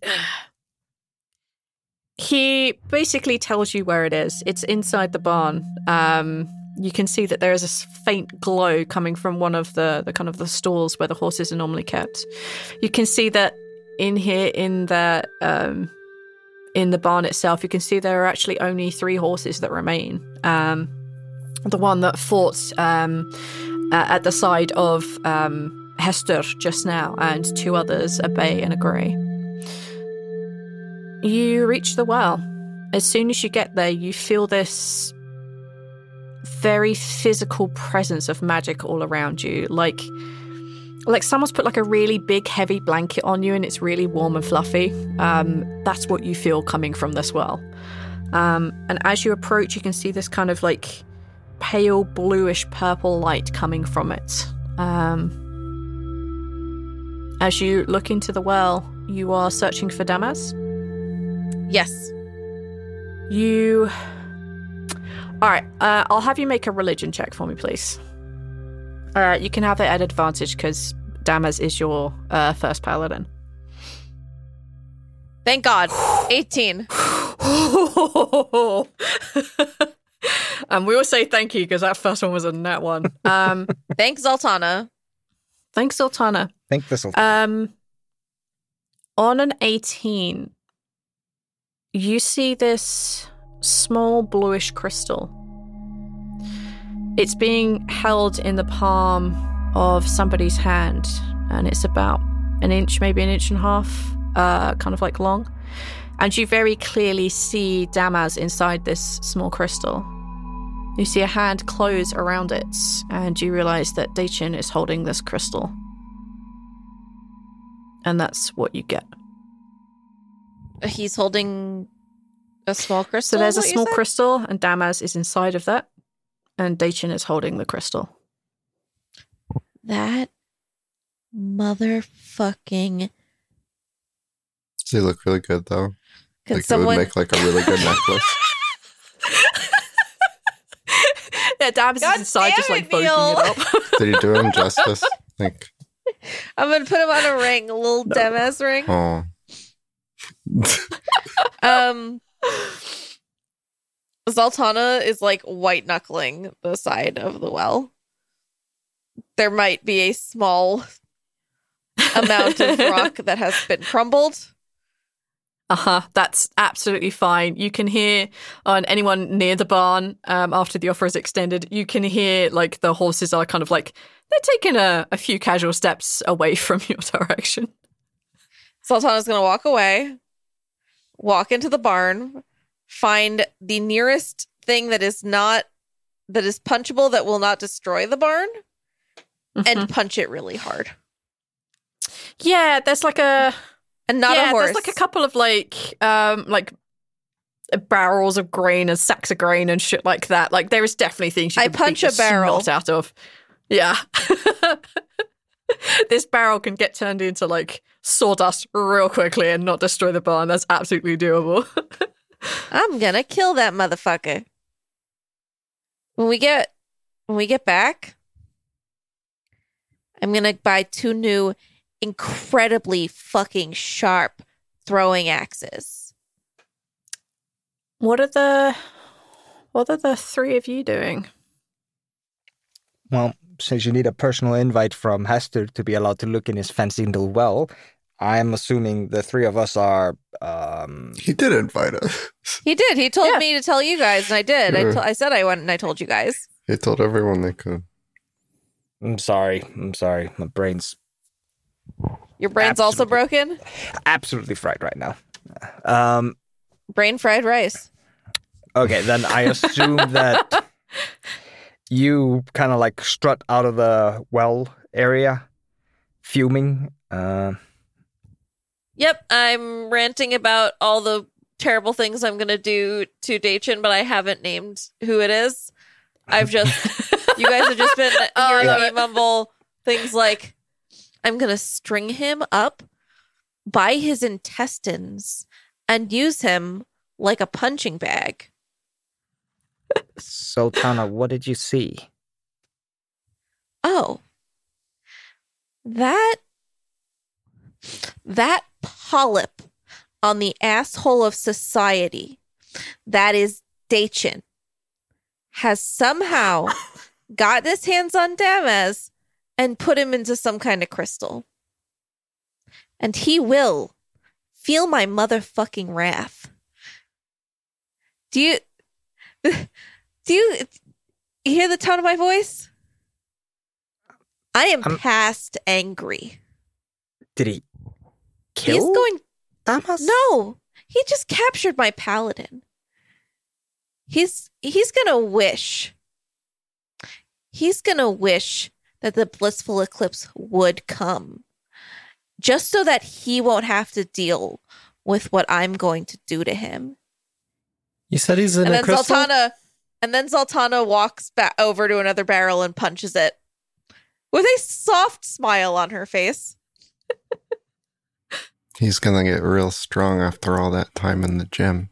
He basically tells you where it is. It's inside the barn. Um, you can see that there is a s- faint glow coming from one of the, the kind of the stalls where the horses are normally kept. You can see that in here, in the um, in the barn itself, you can see there are actually only three horses that remain. Um, the one that fought um, uh, at the side of um, Hester just now, and two others, a bay and a grey. You reach the well. As soon as you get there, you feel this very physical presence of magic all around you. Like, like someone's put like a really big, heavy blanket on you, and it's really warm and fluffy. Um, that's what you feel coming from this well. Um, and as you approach, you can see this kind of like pale bluish purple light coming from it. Um, as you look into the well, you are searching for Damas. Yes. You... Alright, uh, I'll have you make a religion check for me, please. Alright, you can have it at advantage because Damas is your uh, first paladin. Thank God. eighteen. And we will say thank you because that first one was a nat one. Um, Thanks, Zoltana. thanks, Zoltana. Think this will. Um, on an eighteen, you see this small bluish crystal. It's being held in the palm of somebody's hand, and it's about an inch, maybe an inch and a half, uh, kind of like long. And you very clearly see Damaz inside this small crystal. You see a hand close around it, and you realize that Daichin is holding this crystal. And that's what you get. He's holding a small crystal. So there's a is what you small said? crystal, and Damaz is inside of that, and Daichin is holding the crystal. That motherfucking. Does he look really good though? Can like someone it would make like a really good necklace. Yeah, Damaz God is inside, just damn like it, voting Neil. it up. Did he do him justice? Like, I'm gonna put him on a ring, a little No. Demes ring. oh, Um, Zoltana is like white knuckling the side of the well. There might be a small amount of rock that has been crumbled. Uh-huh, that's absolutely fine. You can hear on anyone near the barn, um, after the offer is extended, you can hear like the horses are kind of like, they're taking a, a few casual steps away from your direction. Zoltana's gonna walk away, walk into the barn, find the nearest thing that is not, that is punchable, that will not destroy the barn, Mhm. and punch it really hard. Yeah, there's like a... And not yeah, a horse. there's like a couple of like um like barrels of grain and sacks of grain and shit like that. Like there is definitely things you I can punch beat a the barrel. snot out of. Yeah. This barrel can get turned into like sawdust real quickly and not destroy the barn. That's absolutely doable. I'm gonna kill that motherfucker. When we get when we get back, I'm gonna buy two new incredibly fucking sharp throwing axes. What are the what are the three of you doing? Well, since you need a personal invite from Hester to be allowed to look in his fancy little well, I'm assuming the three of us are. Um... he did invite us. He did. He told Yeah. me to tell you guys, and I did. I Yeah. to- I said I went and I told you guys. He told everyone they could. I'm sorry. I'm sorry. My brain's Your brain's also Absolutely. broken? absolutely fried right now. Um, Brain fried rice. okay, then I assume that you kind of like strut out of the well area, fuming. Uh, Yep, I'm ranting about all the terrible things I'm going to do to Daichin, but I haven't named who it is. I've just, you guys have just been Oh, I hearing love me it. mumble things like, I'm going to string him up by his intestines and use him like a punching bag. so, Tana, what did you see? Oh, that, that polyp on the asshole of society that is Daichin has somehow got his hands on Damaz and put him into some kind of crystal. And he will feel my motherfucking wrath. Do you do you hear the tone of my voice? I am I'm- past angry. Did he kill? He's going Damas? No, he just captured my paladin. He's he's gonna wish. He's gonna wish that the blissful eclipse would come, just so that he won't have to deal with what I'm going to do to him. You said he's in and a then crystal? Zoltana, and then Zoltana walks back over to another barrel and punches it with a soft smile on her face. He's gonna get real strong after all that time in the gym.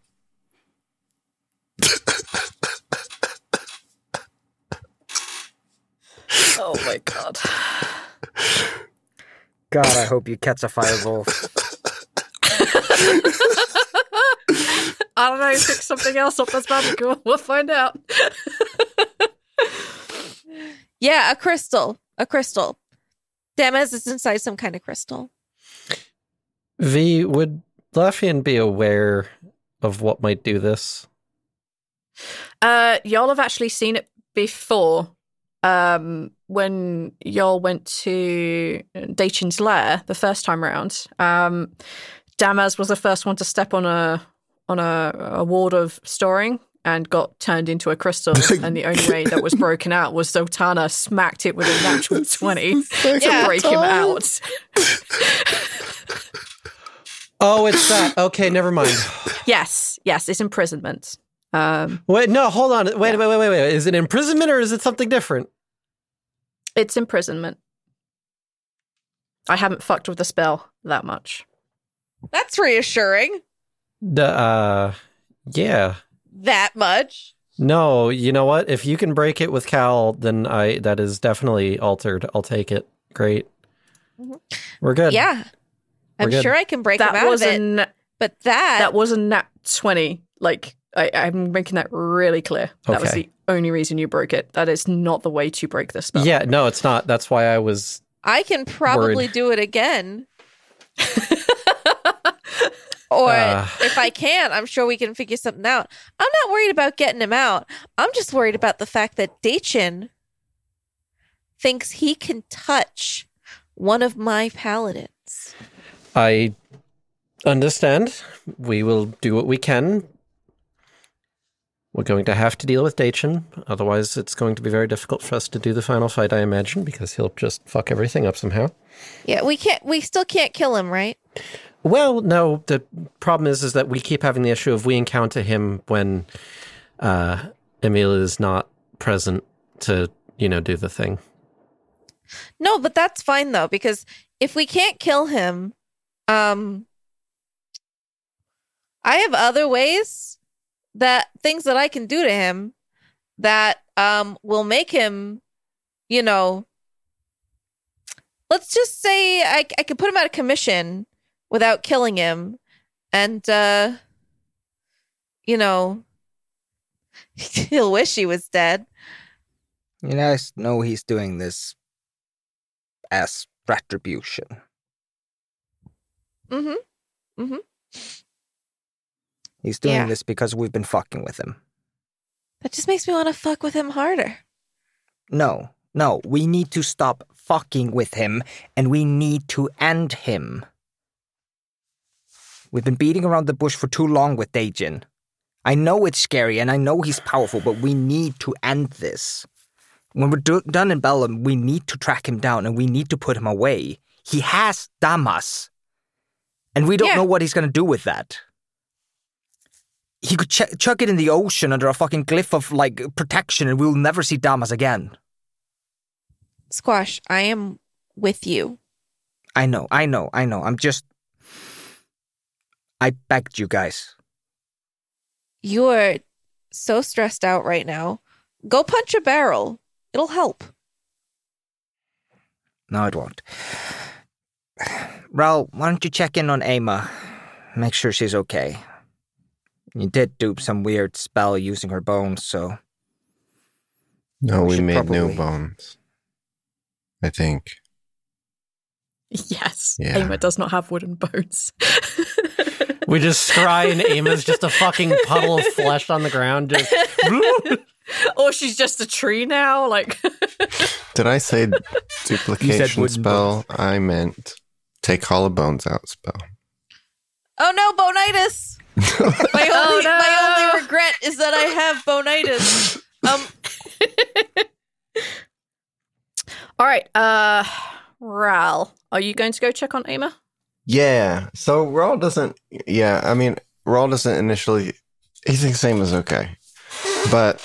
Oh my god. God, I hope you catch a fireball. I don't know, pick something else up that's magical. We'll find out. Yeah, a crystal. A crystal. Damaz is inside some kind of crystal. V, would Lafian be aware of what might do this? Uh, y'all have actually seen it before. Um, when y'all went to Daichin's lair the first time round, um, Damaz was the first one to step on a on a, a ward of storing and got turned into a crystal. And the only way that was broken out was Zoltana smacked it with a natural twenty to Yeah. break him out. Oh, it's that. Okay, never mind. Yes, yes, it's imprisonment. Um, Wait, no, hold on. Wait, wait, wait, wait, wait. Is it imprisonment or is it something different? it's imprisonment. I haven't fucked with the spell that much. That's reassuring. The, uh, yeah. That much. No, you know what? If you can break it with Cal, then I that is definitely altered. I'll take it. Great. Mm-hmm. We're good. Yeah. We're I'm good. sure I can break That him out was of a it. nat- But that... that was a nat twenty. Like, I, I'm making that really clear. That was Okay. the only reason you broke it. That is not the way to break this spell. Yeah, no, it's not. That's why I was... I can probably Word. do it again. Or Uh. if I can't, I'm sure we can figure something out. I'm not worried about getting him out. I'm just worried about the fact that Daichin thinks he can touch one of my paladins. I understand. We will do what we can. We're going to have to deal with Daichin. Otherwise, it's going to be very difficult for us to do the final fight, I imagine, because he'll just fuck everything up somehow. Yeah, we can't. We still can't kill him, right? Well, no. The problem is, is that we keep having the issue of we encounter him when uh, Emil is not present to, you know, do the thing. No, but that's fine though, because if we can't kill him, um, I have other ways that things that I can do to him that um will make him, you know, let's just say I I could put him out of commission without killing him, and uh, you know, he'll wish he was dead. You guys know he's doing this as retribution. Mm-hmm. Mm-hmm. He's doing Yeah. this because we've been fucking with him. That just makes me want to fuck with him harder. No, no, we need to stop fucking with him, and we need to end him. We've been beating around the bush for too long with Daichin. I know it's scary, and I know he's powerful, but we need to end this. When we're do- done in Bellum, we need to track him down, and we need to put him away. He has Damas, and we don't Yeah. know what he's going to do with that. He could ch- chuck it in the ocean under a fucking glyph of, like, protection, and we'll never see Damas again. Squash, I am with you. I know, I know, I know. I'm just... I begged you guys. You are so stressed out right now. Go punch a barrel. It'll help. No, it won't. Raul, why don't you check in on Ama? Make sure she's okay. You did do some weird spell using her bones, so... No, We we should made probably- new bones. I think. Yes. Yeah. Ama does not have wooden bones. We just scry and Ama's just a fucking puddle of flesh on the ground. Just... Or she's just a tree now. Like, Did I say duplication wooden spell? I meant take hollow bones out spell. Oh no, bonitis! My Oh, only no. my only regret is that I have bonitis. Um, all right. Uh, Ral, are you going to go check on Ama? Yeah. So Raul doesn't. Yeah. I mean, Raul doesn't initially. He thinks same is okay, but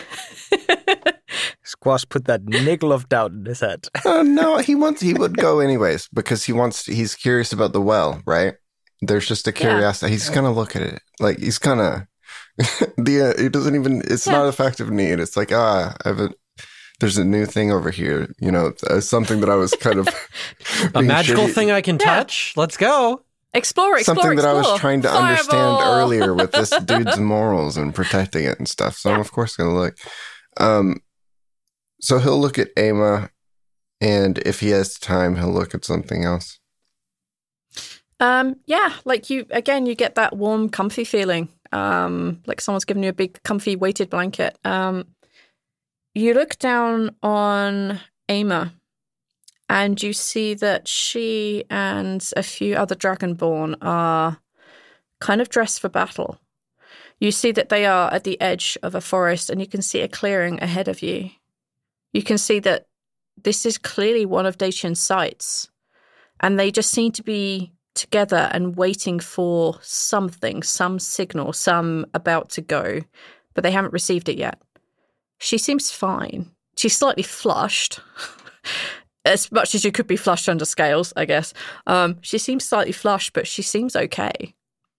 Squash put that niggle of doubt in his head. uh, no, he wants. He would go anyways because he wants. He's curious about the well, right? There's just a curiosity. He's gonna look at it. Like he's gonna. the uh, it doesn't even. It's Yeah. not a fact of need. It's like ah, I have a. There's a new thing over here. You know, uh, something that I was kind of A being magical shitty- thing I can touch? Let's go. Explore, explore, something that explore. I was trying to Fireball! understand earlier with this dude's morals and protecting it and stuff. So I'm of course going to look. Um, so he'll look at Ama, and if he has time, he'll look at something else. Um, yeah, like you again, you get that warm, comfy feeling. Um, like someone's given you a big, comfy, weighted blanket. Um, you look down on Ama, and you see that she and a few other Dragonborn are kind of dressed for battle. You see that they are at the edge of a forest, and you can see a clearing ahead of you. You can see that this is clearly one of Dacian's sites, and they just seem to be together and waiting for something, some signal, some about to go, but they haven't received it yet. She seems fine. She's slightly flushed, as much as you could be flushed under scales, I guess. Um, she seems slightly flushed, but she seems okay.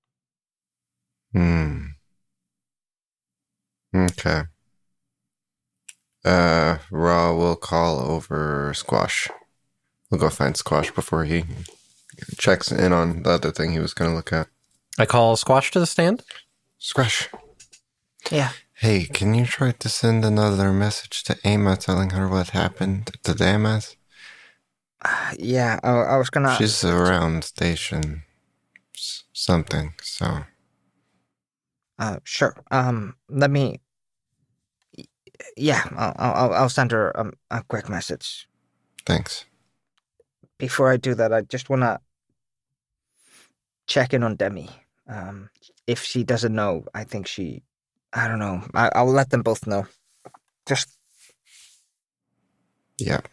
Hmm. Okay. Uh, Ra will call over Squash. We'll go find Squash before he checks in on the other thing he was going to look at. I call Squash to the stand. Squash. Yeah. Hey, can you try to send another message to Ama telling her what happened to Damas? Uh, yeah, I, I was gonna... She's around station s- something, so... Uh, sure. Um, let me... Yeah, I'll, I'll, I'll send her um, a quick message. Thanks. Before I do that, I just want to check in on Demi. Um, if she doesn't know, I think she... I don't know. I, I'll let them both know. Just... Yeah.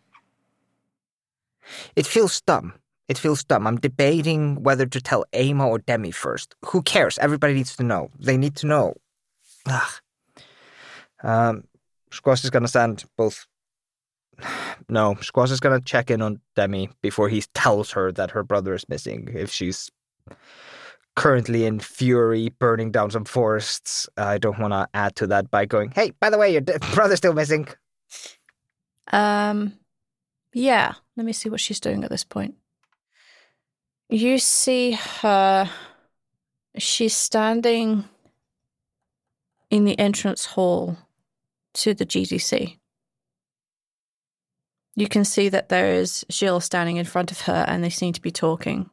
It feels dumb. It feels dumb. I'm debating whether to tell Ama or Demi first. Who cares? Everybody needs to know. They need to know. Ugh. Um, Squash is going to send both... No, Squash is going to check in on Demi before he tells her that her brother is missing. If she's currently in fury, burning down some forests, I don't want to add to that by going, hey, by the way, your d- brother's still missing. Um, yeah, let me see what she's doing at this point. You see her, she's standing in the entrance hall to the G D C. You can see that there is Gilles standing in front of her and they seem to be talking.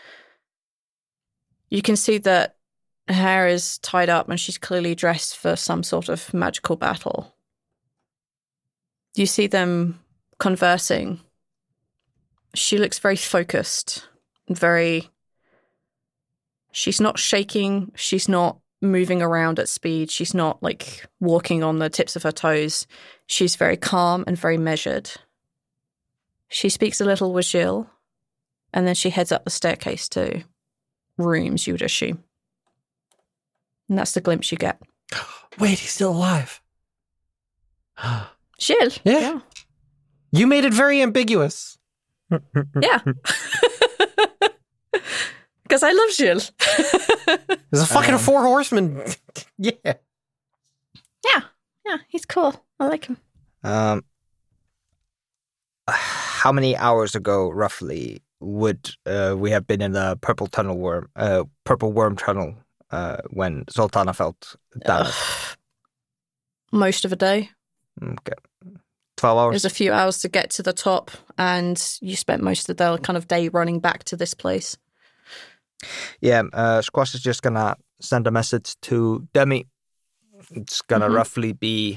You can see that her hair is tied up and she's clearly dressed for some sort of magical battle. You see them conversing. She looks very focused, very... She's not shaking, she's not moving around at speed, she's not, like, walking on the tips of her toes. She's very calm and very measured. She speaks a little with Gilles, and then she heads up the staircase to rooms, you would assume. And that's the glimpse you get. Wait, he's still alive. Gilles? Yeah. Yeah. You made it very ambiguous. Yeah. Because I love Gilles. There's a fucking Um, four horsemen. Yeah. Yeah. Yeah, he's cool. I like him. Um, how many hours ago, roughly, would uh, we have been in the purple tunnel worm, uh, purple worm tunnel uh, when Zoltana felt damage? Most of a day. Okay, twelve hours. There's a few hours to get to the top, and you spent most of the kind of day running back to this place. Yeah, uh, Squash is just gonna send a message to Demi. It's gonna Mhm. roughly be,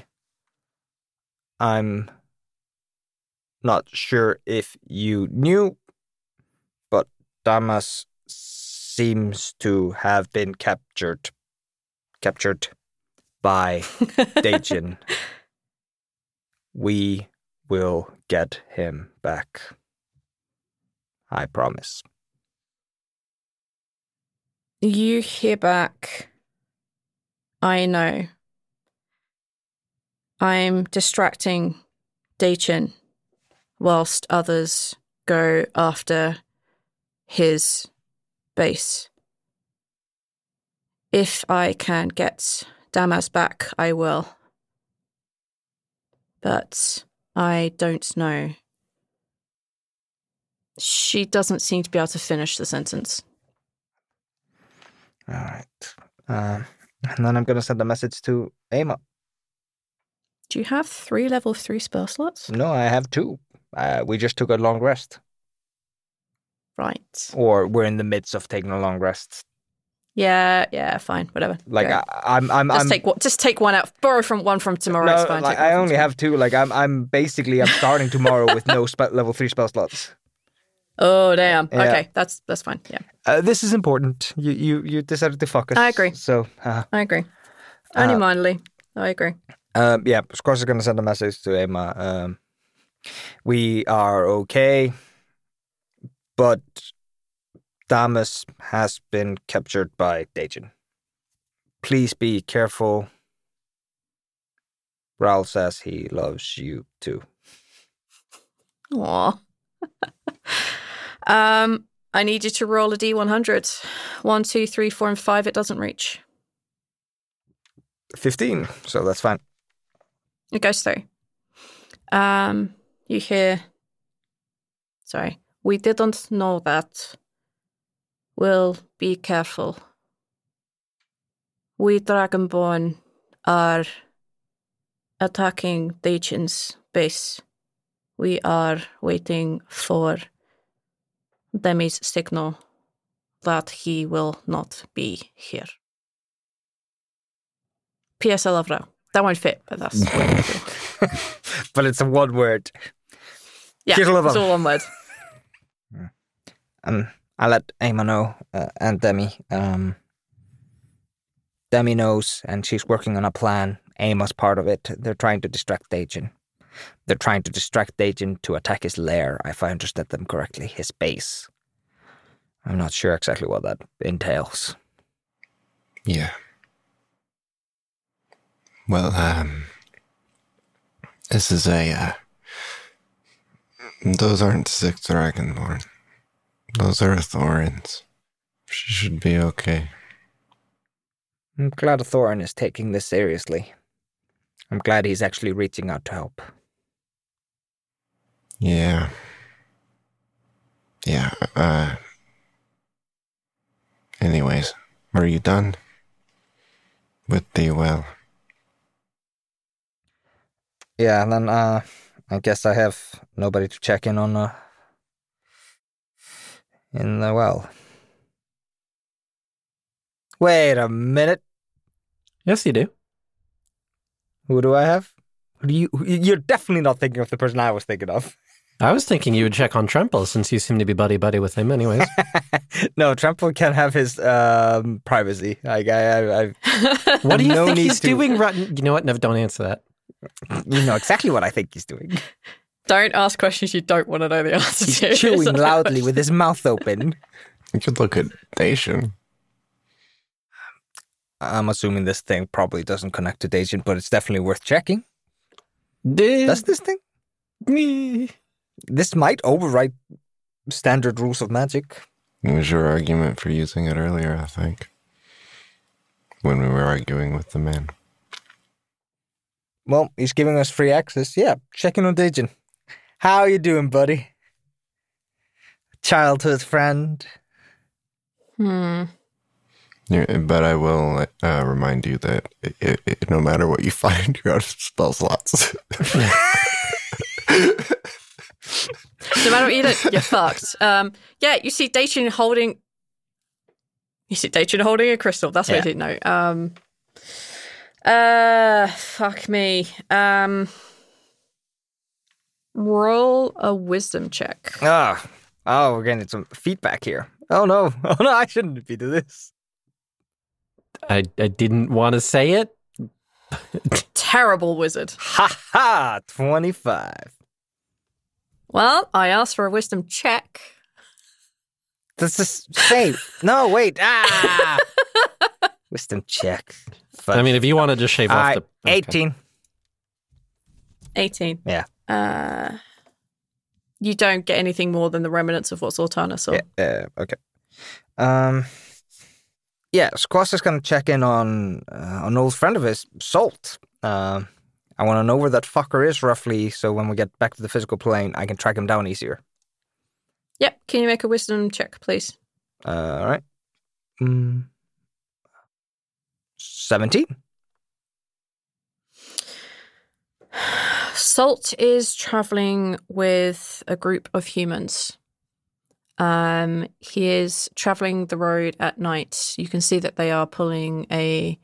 I'm not sure if you knew, but Damas seems to have been captured, captured by Dacian. We will get him back. I promise. You hear back, I know. I'm distracting Dacian whilst others go after his base. If I can get Damas back, I will. But I don't know. She doesn't seem to be able to finish the sentence. All right. Um, and then I'm going to send a message to Ama. Do you have three level three spell slots? No, I have two. Uh, we just took a long rest. Right. Or we're in the midst of taking a long rest. Yeah, yeah, fine, whatever. Like, Go. I, I'm... I'm just, I'm, take, what, just take one out. Borrow from one from tomorrow. No, It's fine. like, Take one I from only tomorrow. have two. Like, I'm I'm basically, I'm starting tomorrow with no spe- level three spell slots. Oh, damn. Yeah. Okay, that's that's fine, yeah. Uh, this is important. You you you decided to fuck us. I agree. So... Uh, I agree. Only Uh, mindly. I agree. Um, yeah, Squash is going to send a message to Ama. Um, we are okay, but Damas has been captured by Dajin. Please be careful. Raul says he loves you too. Aw. um, I need you to roll a D one hundred. One, two, three, four, and five. It doesn't reach. fifteen, so that's fine. It goes through. Um, you hear... Sorry. We didn't know that. We'll be careful. We Dragonborn are attacking Dajin's base. We are waiting for Demi's signal that he will not be here. P S I love Raul. That won't fit, but that's what I do. But it's a one word. Yeah, Here's a little- it's all one word. Um, I let Ama know, uh, and Demi. Um, Demi knows, and she's working on a plan. Ama's part of it. They're trying to distract Dajin. They're trying to distract Dajin to attack his lair, if I understood them correctly, his base. I'm not sure exactly what that entails. Yeah. Well, um, this is a, uh, those aren't six Dragonborn. Those are Thorns. She should be okay. I'm glad Thorin is taking this seriously. I'm glad he's actually reaching out to help. Yeah. Yeah, uh, anyways, are you done with the well? Yeah, and then, uh, I guess I have nobody to check in on, uh, in the well. Wait a minute. Yes, you do. Who do I have? Who do you? who- You're definitely not thinking of the person I was thinking of. I was thinking you would check on Tremple since you seem to be buddy-buddy with him anyways. No, Trample can have his um, privacy. Like I, I, I, What do you No think need he's to- doing right... You know what? No, don't answer that. you know exactly what I think he's doing. Don't ask questions you don't want to know the answer He's to. chewing Is that loudly the with his mouth open. You could look at Dacian. I'm assuming this thing probably doesn't connect to Dajin, but it's definitely worth checking. Duh. Does this thing? Me. This might override standard rules of magic. It was your argument for using it earlier, I think. When we were arguing with the man. Well, he's giving us free access. Yeah, checking on Dajin. How you doing, buddy? Childhood friend. Hmm. Yeah, but I will uh, remind you that it, it, it, no matter what you find, you're out of spell slots. No matter what you do, you're fucked. Um, yeah, you see Dacian holding... You see Dacian holding a crystal. That's what Yeah. I didn't know. Um, uh, fuck me. Um, roll a wisdom check. Ah, oh, we're getting some feedback here. Oh no, oh no, I shouldn't be doing this. I, I didn't want to say it. Terrible wizard. Ha ha, twenty-five. Well, I asked for a wisdom check. That's the same. No, wait. Ah, wisdom check. I mean, if you want to just shave All off right, the... okay. eighteen. eighteen. Yeah. Uh, you don't get anything more than the remnants of what Sultana saw. Yeah, uh, okay. Um, yeah, Squash is going to check in on uh, an old friend of his, Salt. Um, I want to know where that fucker is roughly, so when we get back to the physical plane, I can track him down easier. Yep. Can you make a wisdom check, please? Uh, all right. Mm, seventeen. Salt is traveling with a group of humans. Um, he is traveling the road at night. You can see that they are pulling a...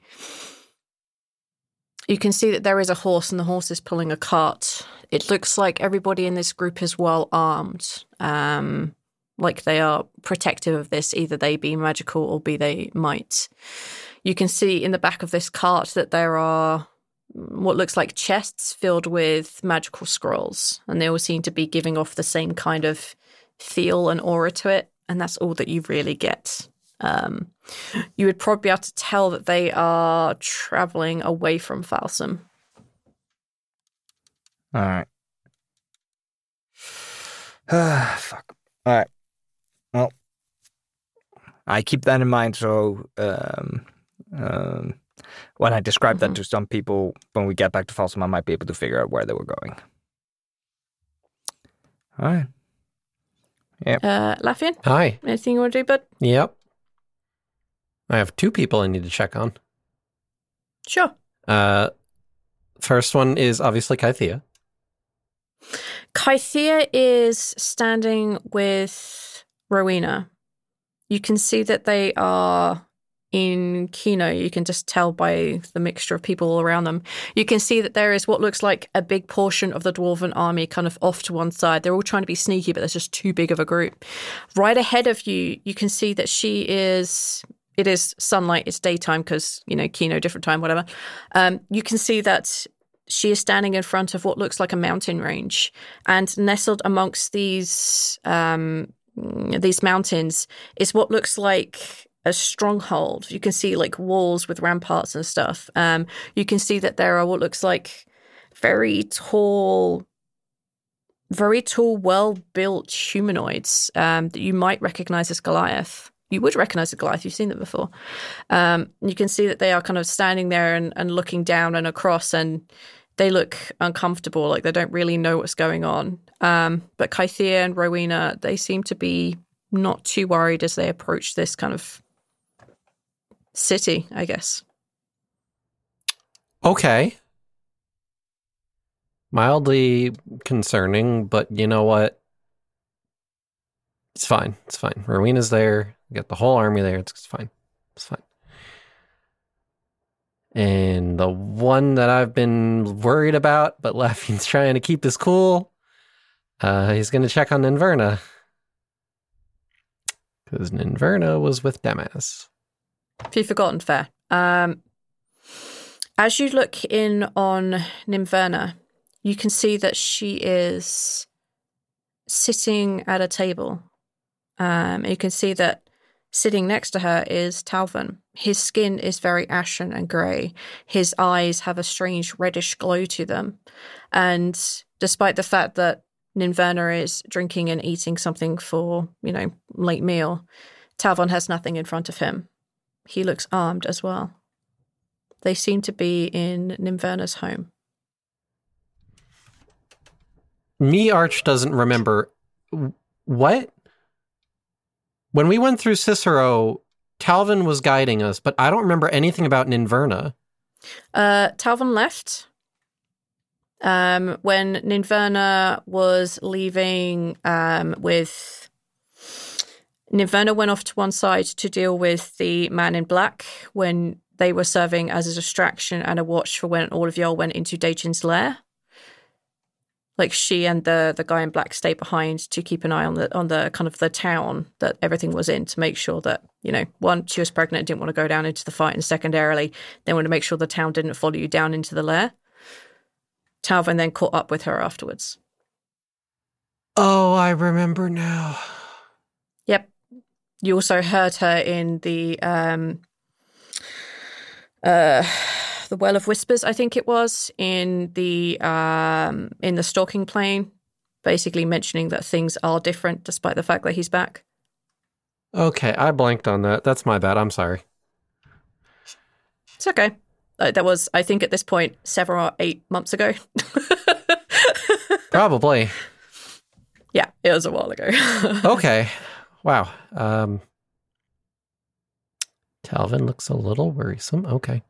You can see that there is a horse, and the horse is pulling a cart. It looks like everybody in this group is well armed. Um, like they are protective of this, either they be magical or be they might. You can see in the back of this cart that there are what looks like chests filled with magical scrolls, and they all seem to be giving off the same kind of feel and aura to it, and that's all that you really get. Um, you would probably be able to tell that they are traveling away from Falsum. All right. Ah, fuck. All right. Well, I keep that in mind, so um, um, when I describe Mm-hmm. that to some people, when we get back to Falsum, I might be able to figure out where they were going. All right. Yep. Uh, Laffian, Hi. anything you want to do, bud? Yep. I have two people I need to check on. Sure. Uh, first one is obviously Kythea. Kythea is standing with Rowena. You can see that they are in Kino. You can just tell by the mixture of people all around them. You can see that there is what looks like a big portion of the Dwarven army kind of off to one side. They're all trying to be sneaky, but there's just too big of a group. Right ahead of you, you can see that she is... It is sunlight, it's daytime because, you know, Kino, different time, whatever. Um, you can see that she is standing in front of what looks like a mountain range, and nestled amongst these um, these mountains is what looks like a stronghold. You can see like walls with ramparts and stuff. Um, you can see that there are what looks like very tall, very tall, well-built humanoids um, that you might recognize as Goliath. You would recognize the Goliath. You've seen them before. Um, you can see that they are kind of standing there and, and looking down and across, and they look uncomfortable, like they don't really know what's going on. Um, but Kythea and Rowena, they seem to be not too worried as they approach this kind of city, I guess. Okay. Mildly concerning, but you know what? It's fine. It's fine. Rowena's there. We got the whole army there. It's, it's fine. It's fine. And the one that I've been worried about, but Laffian's trying to keep his cool, uh, he's going to check on Ninverna. Because Ninverna was with Demas. If you've forgotten, fair. Um, as you look in on Ninverna, you can see that she is sitting at a table. Um, you can see that sitting next to her is Talvin. His skin is very ashen and grey. His eyes have a strange reddish glow to them. And despite the fact that Ninverna is drinking and eating something for, you know, late meal, Talvin has nothing in front of him. He looks armed as well. They seem to be in Ninverna's home. Me, Arch doesn't remember. What? When we went through Cicero, Talvin was guiding us, but I don't remember anything about Ninverna. Uh, Talvin left. Um, when Ninverna was leaving um, with... Ninverna went off to one side to deal with the man in black when they were serving as a distraction and a watch for when all of y'all went into Dajin's lair. Like she and the the guy in black stayed behind to keep an eye on the on the kind of the town that everything was in, to make sure that, you know, one, she was pregnant, didn't want to go down into the fight, and secondarily, they wanted to make sure the town didn't follow you down into the lair. Talvin then caught up with her afterwards. Oh, I remember now. Yep. You also heard her in the um uh the Well of Whispers, I think it was, in the um, in the Stalking Plane, basically mentioning that things are different despite the fact that he's back. Okay, I blanked on that. That's my bad. I'm sorry. It's okay. Uh, that was, I think, at this point, seven or eight months ago. Probably. Yeah, it was a while ago. Okay. Wow. Um, Talvin looks a little worrisome. Okay.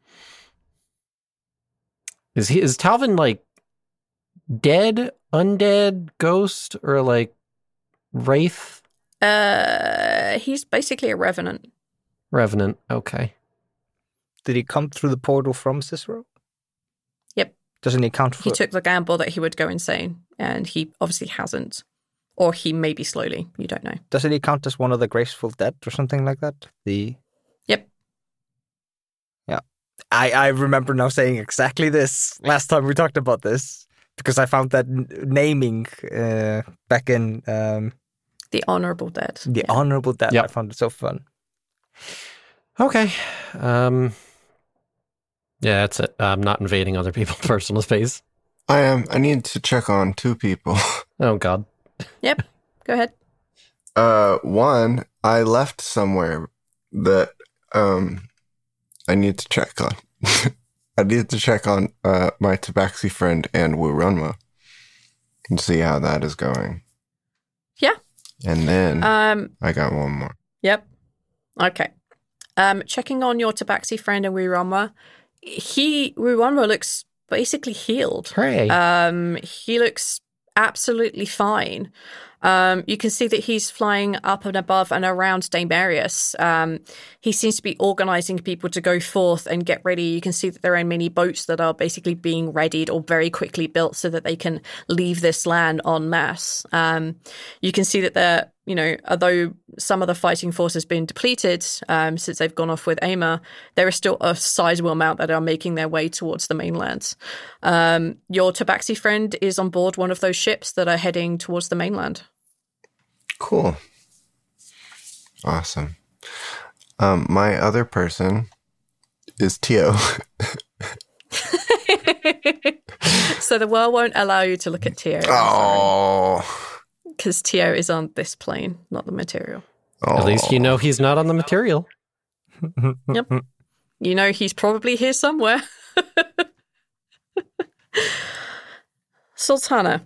Is he is Talvin like dead, undead, ghost, or like wraith? Uh, he's basically a revenant. Revenant. Okay. Did he come through the portal from Cicero? Yep. Doesn't he count for He took the gamble that he would go insane, and he obviously hasn't. Or he may be slowly. You don't know. Doesn't he count as one of the graceful dead or something like that? The Yep. Yeah. I, I remember now saying exactly this last time we talked about this, because I found that n- naming uh, back in um, The honorable dead. The yeah. Honorable Dead. Yep. I found it so fun. Okay. Um, yeah, that's it. I'm not invading other people's personal space. I am. I need to check on two people. Oh, God. Yep. Go ahead. Uh, one, I left somewhere that um, I need to check on. I need to check on uh, my Tabaxi friend and Wurunma and see how that is going. Yeah. And then Um. I got one more. Yep. Okay. Um. Checking on your Tabaxi friend and Wurunma. He Wurunma looks basically healed. Hooray. Um. He looks absolutely fine. Um, you can see that he's flying up and above and around Daemarius. Um, he seems to be organizing people to go forth and get ready. You can see that there are many boats that are basically being readied or very quickly built so that they can leave this land en masse. Um, you can see that they're, you know, although some of the fighting force has been depleted um, since they've gone off with Aemma, there is still a sizable amount that are making their way towards the mainland. Um, your Tabaxi friend is on board one of those ships that are heading towards the mainland. Cool. Awesome. Um, my other person is Tio. So the world won't allow you to look at Tio. Oh. Because Tio is on this plane, not the material. At least you know he's not on the material. Yep. You know he's probably here somewhere. Sultana,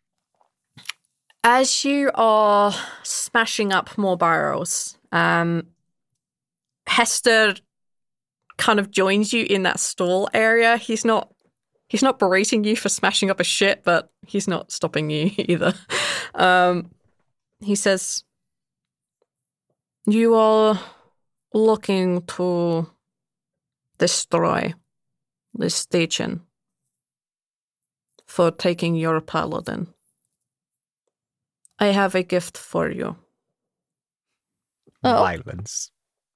as you are smashing up more barrels, um, Hester kind of joins you in that stall area. He's not he's not berating you for smashing up a shit, but he's not stopping you either. Um, he says, "You are looking to destroy this station for taking your paladin. I have a gift for you." Oh. Violence.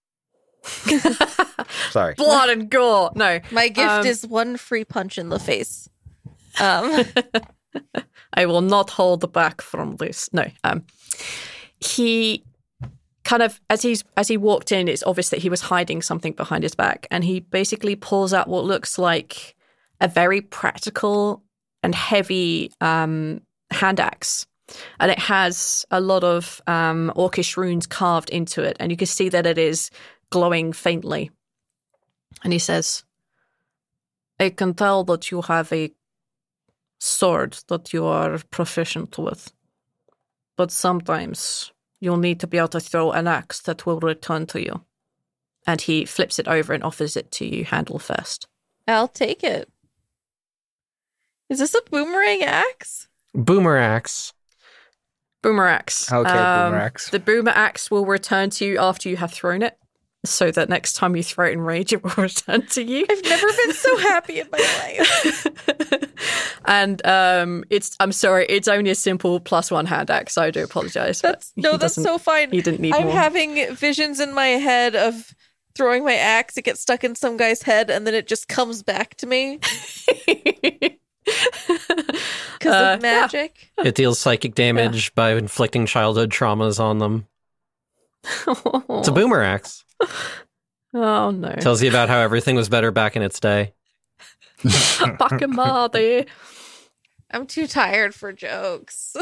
Sorry. Blood and gore. No. My gift Um, is one free punch in the face. Um, I will not hold back from this. No. Um, he kind of, as he's as he walked in, it's obvious that he was hiding something behind his back, and he basically pulls out what looks like a very practical and heavy um, hand axe. And it has a lot of um, orcish runes carved into it, and you can see that it is glowing faintly. And he says, "I can tell that you have a sword that you are proficient with, but sometimes you'll need to be able to throw an axe that will return to you." And he flips it over and offers it to you, handle first. I'll take it. Is this a boomerang axe? Boomer axe. Boomer axe. Okay, Um, boomer axe. The boomer axe will return to you after you have thrown it, so that next time you throw it in rage, it will return to you. I've never been so happy in my life. And um, it's, I'm sorry, it's only a simple plus one hand axe, so I do apologize. That's but no, he that's doesn't- so fine. He didn't need I'm more. having visions in my head of throwing my axe, it gets stuck in some guy's head, and then it just comes back to me because Uh, of magic. It deals psychic damage by inflicting childhood traumas on them. It's a boomer axe. Oh no. Tells you about how everything was better back in its day. Fucking Marty. I'm too tired for jokes.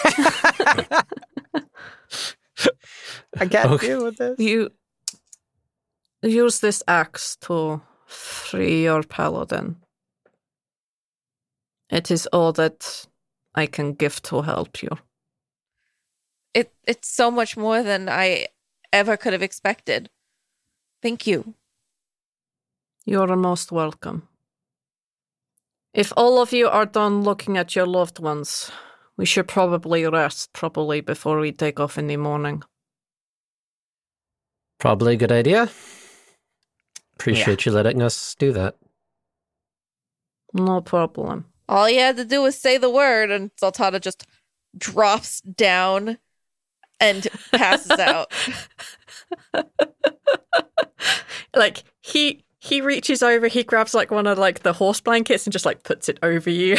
I can't Okay. deal with this. You use this axe to free your paladin. It is all that I can give to help you. It it's so much more than I ever could have expected. Thank you. You're most welcome. If all of you are done looking at your loved ones, we should probably rest properly before we take off in the morning. Probably a good idea. Appreciate yeah. you letting us do that. No problem. All you had to do was say the word, and Zoltana just drops down and passes out. Like, he he reaches over, he grabs like one of like the horse blankets and just like puts it over you.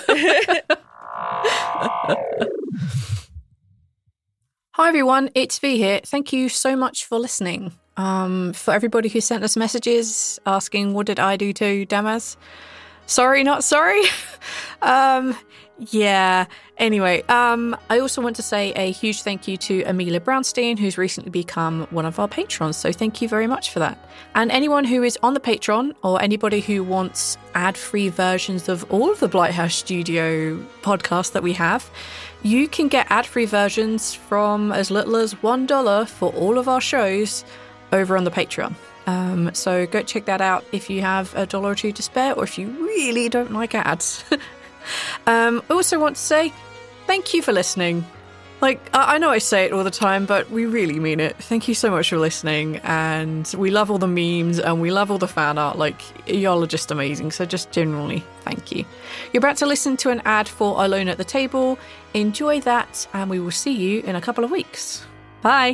Hi everyone, it's V here. Thank you so much for listening. Um, for everybody who sent us messages asking what did I do to Damaz? Sorry, not sorry. um, yeah. Anyway, um, I also want to say a huge thank you to Amelia Brownstein, who's recently become one of our patrons. So thank you very much for that. And anyone who is on the Patreon, or anybody who wants ad-free versions of all of the Blighthouse Studio podcasts that we have, you can get ad-free versions from as little as one dollar for all of our shows over on the Patreon. Um, so go check that out if you have a dollar or two to spare, or if you really don't like ads. um, I also want to say thank you for listening. Like, I, I know I say it all the time, but we really mean it. Thank you so much for listening, and we love all the memes, and we love all the fan art. Like, y'all are just amazing, so just generally, thank you. You're about to listen to an ad for Alone at the Table. Enjoy that, and we will see you in a couple of weeks. Bye!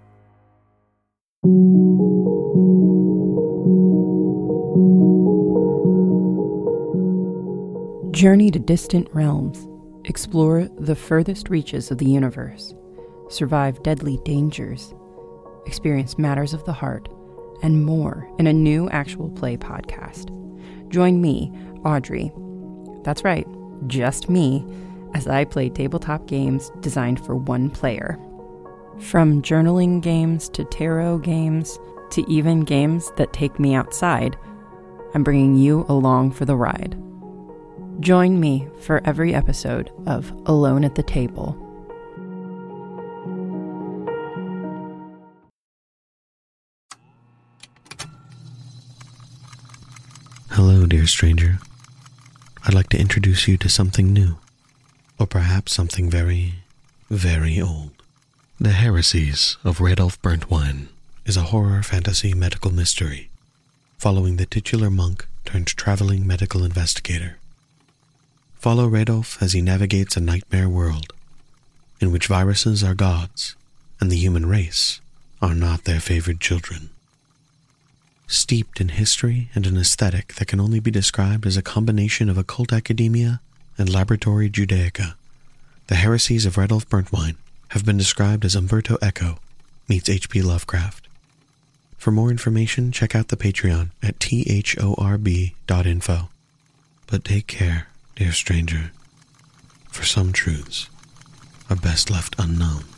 Journey to distant realms. Explore the furthest reaches of the universe. Survive deadly dangers. Experience matters of the heart. And more in a new actual play podcast. Join me, Audrey. That's right, just me, as I play tabletop games designed for one player. From journaling games to tarot games to even games that take me outside, I'm bringing you along for the ride. Join me for every episode of Alone at the Table. Hello, dear stranger. I'd like to introduce you to something new, or perhaps something very, very old. The Heresies of Radolf Burntwine is a horror fantasy medical mystery, following the titular monk turned traveling medical investigator. Follow Radolf as he navigates a nightmare world, in which viruses are gods, and the human race are not their favored children. Steeped in history and an aesthetic that can only be described as a combination of occult academia and laboratory Judaica, the Heresies of Radolf Burntwine have been described as Umberto Eco meets H P Lovecraft. For more information, check out the Patreon at T H O R B dot info. But take care, dear stranger, for some truths are best left unknown.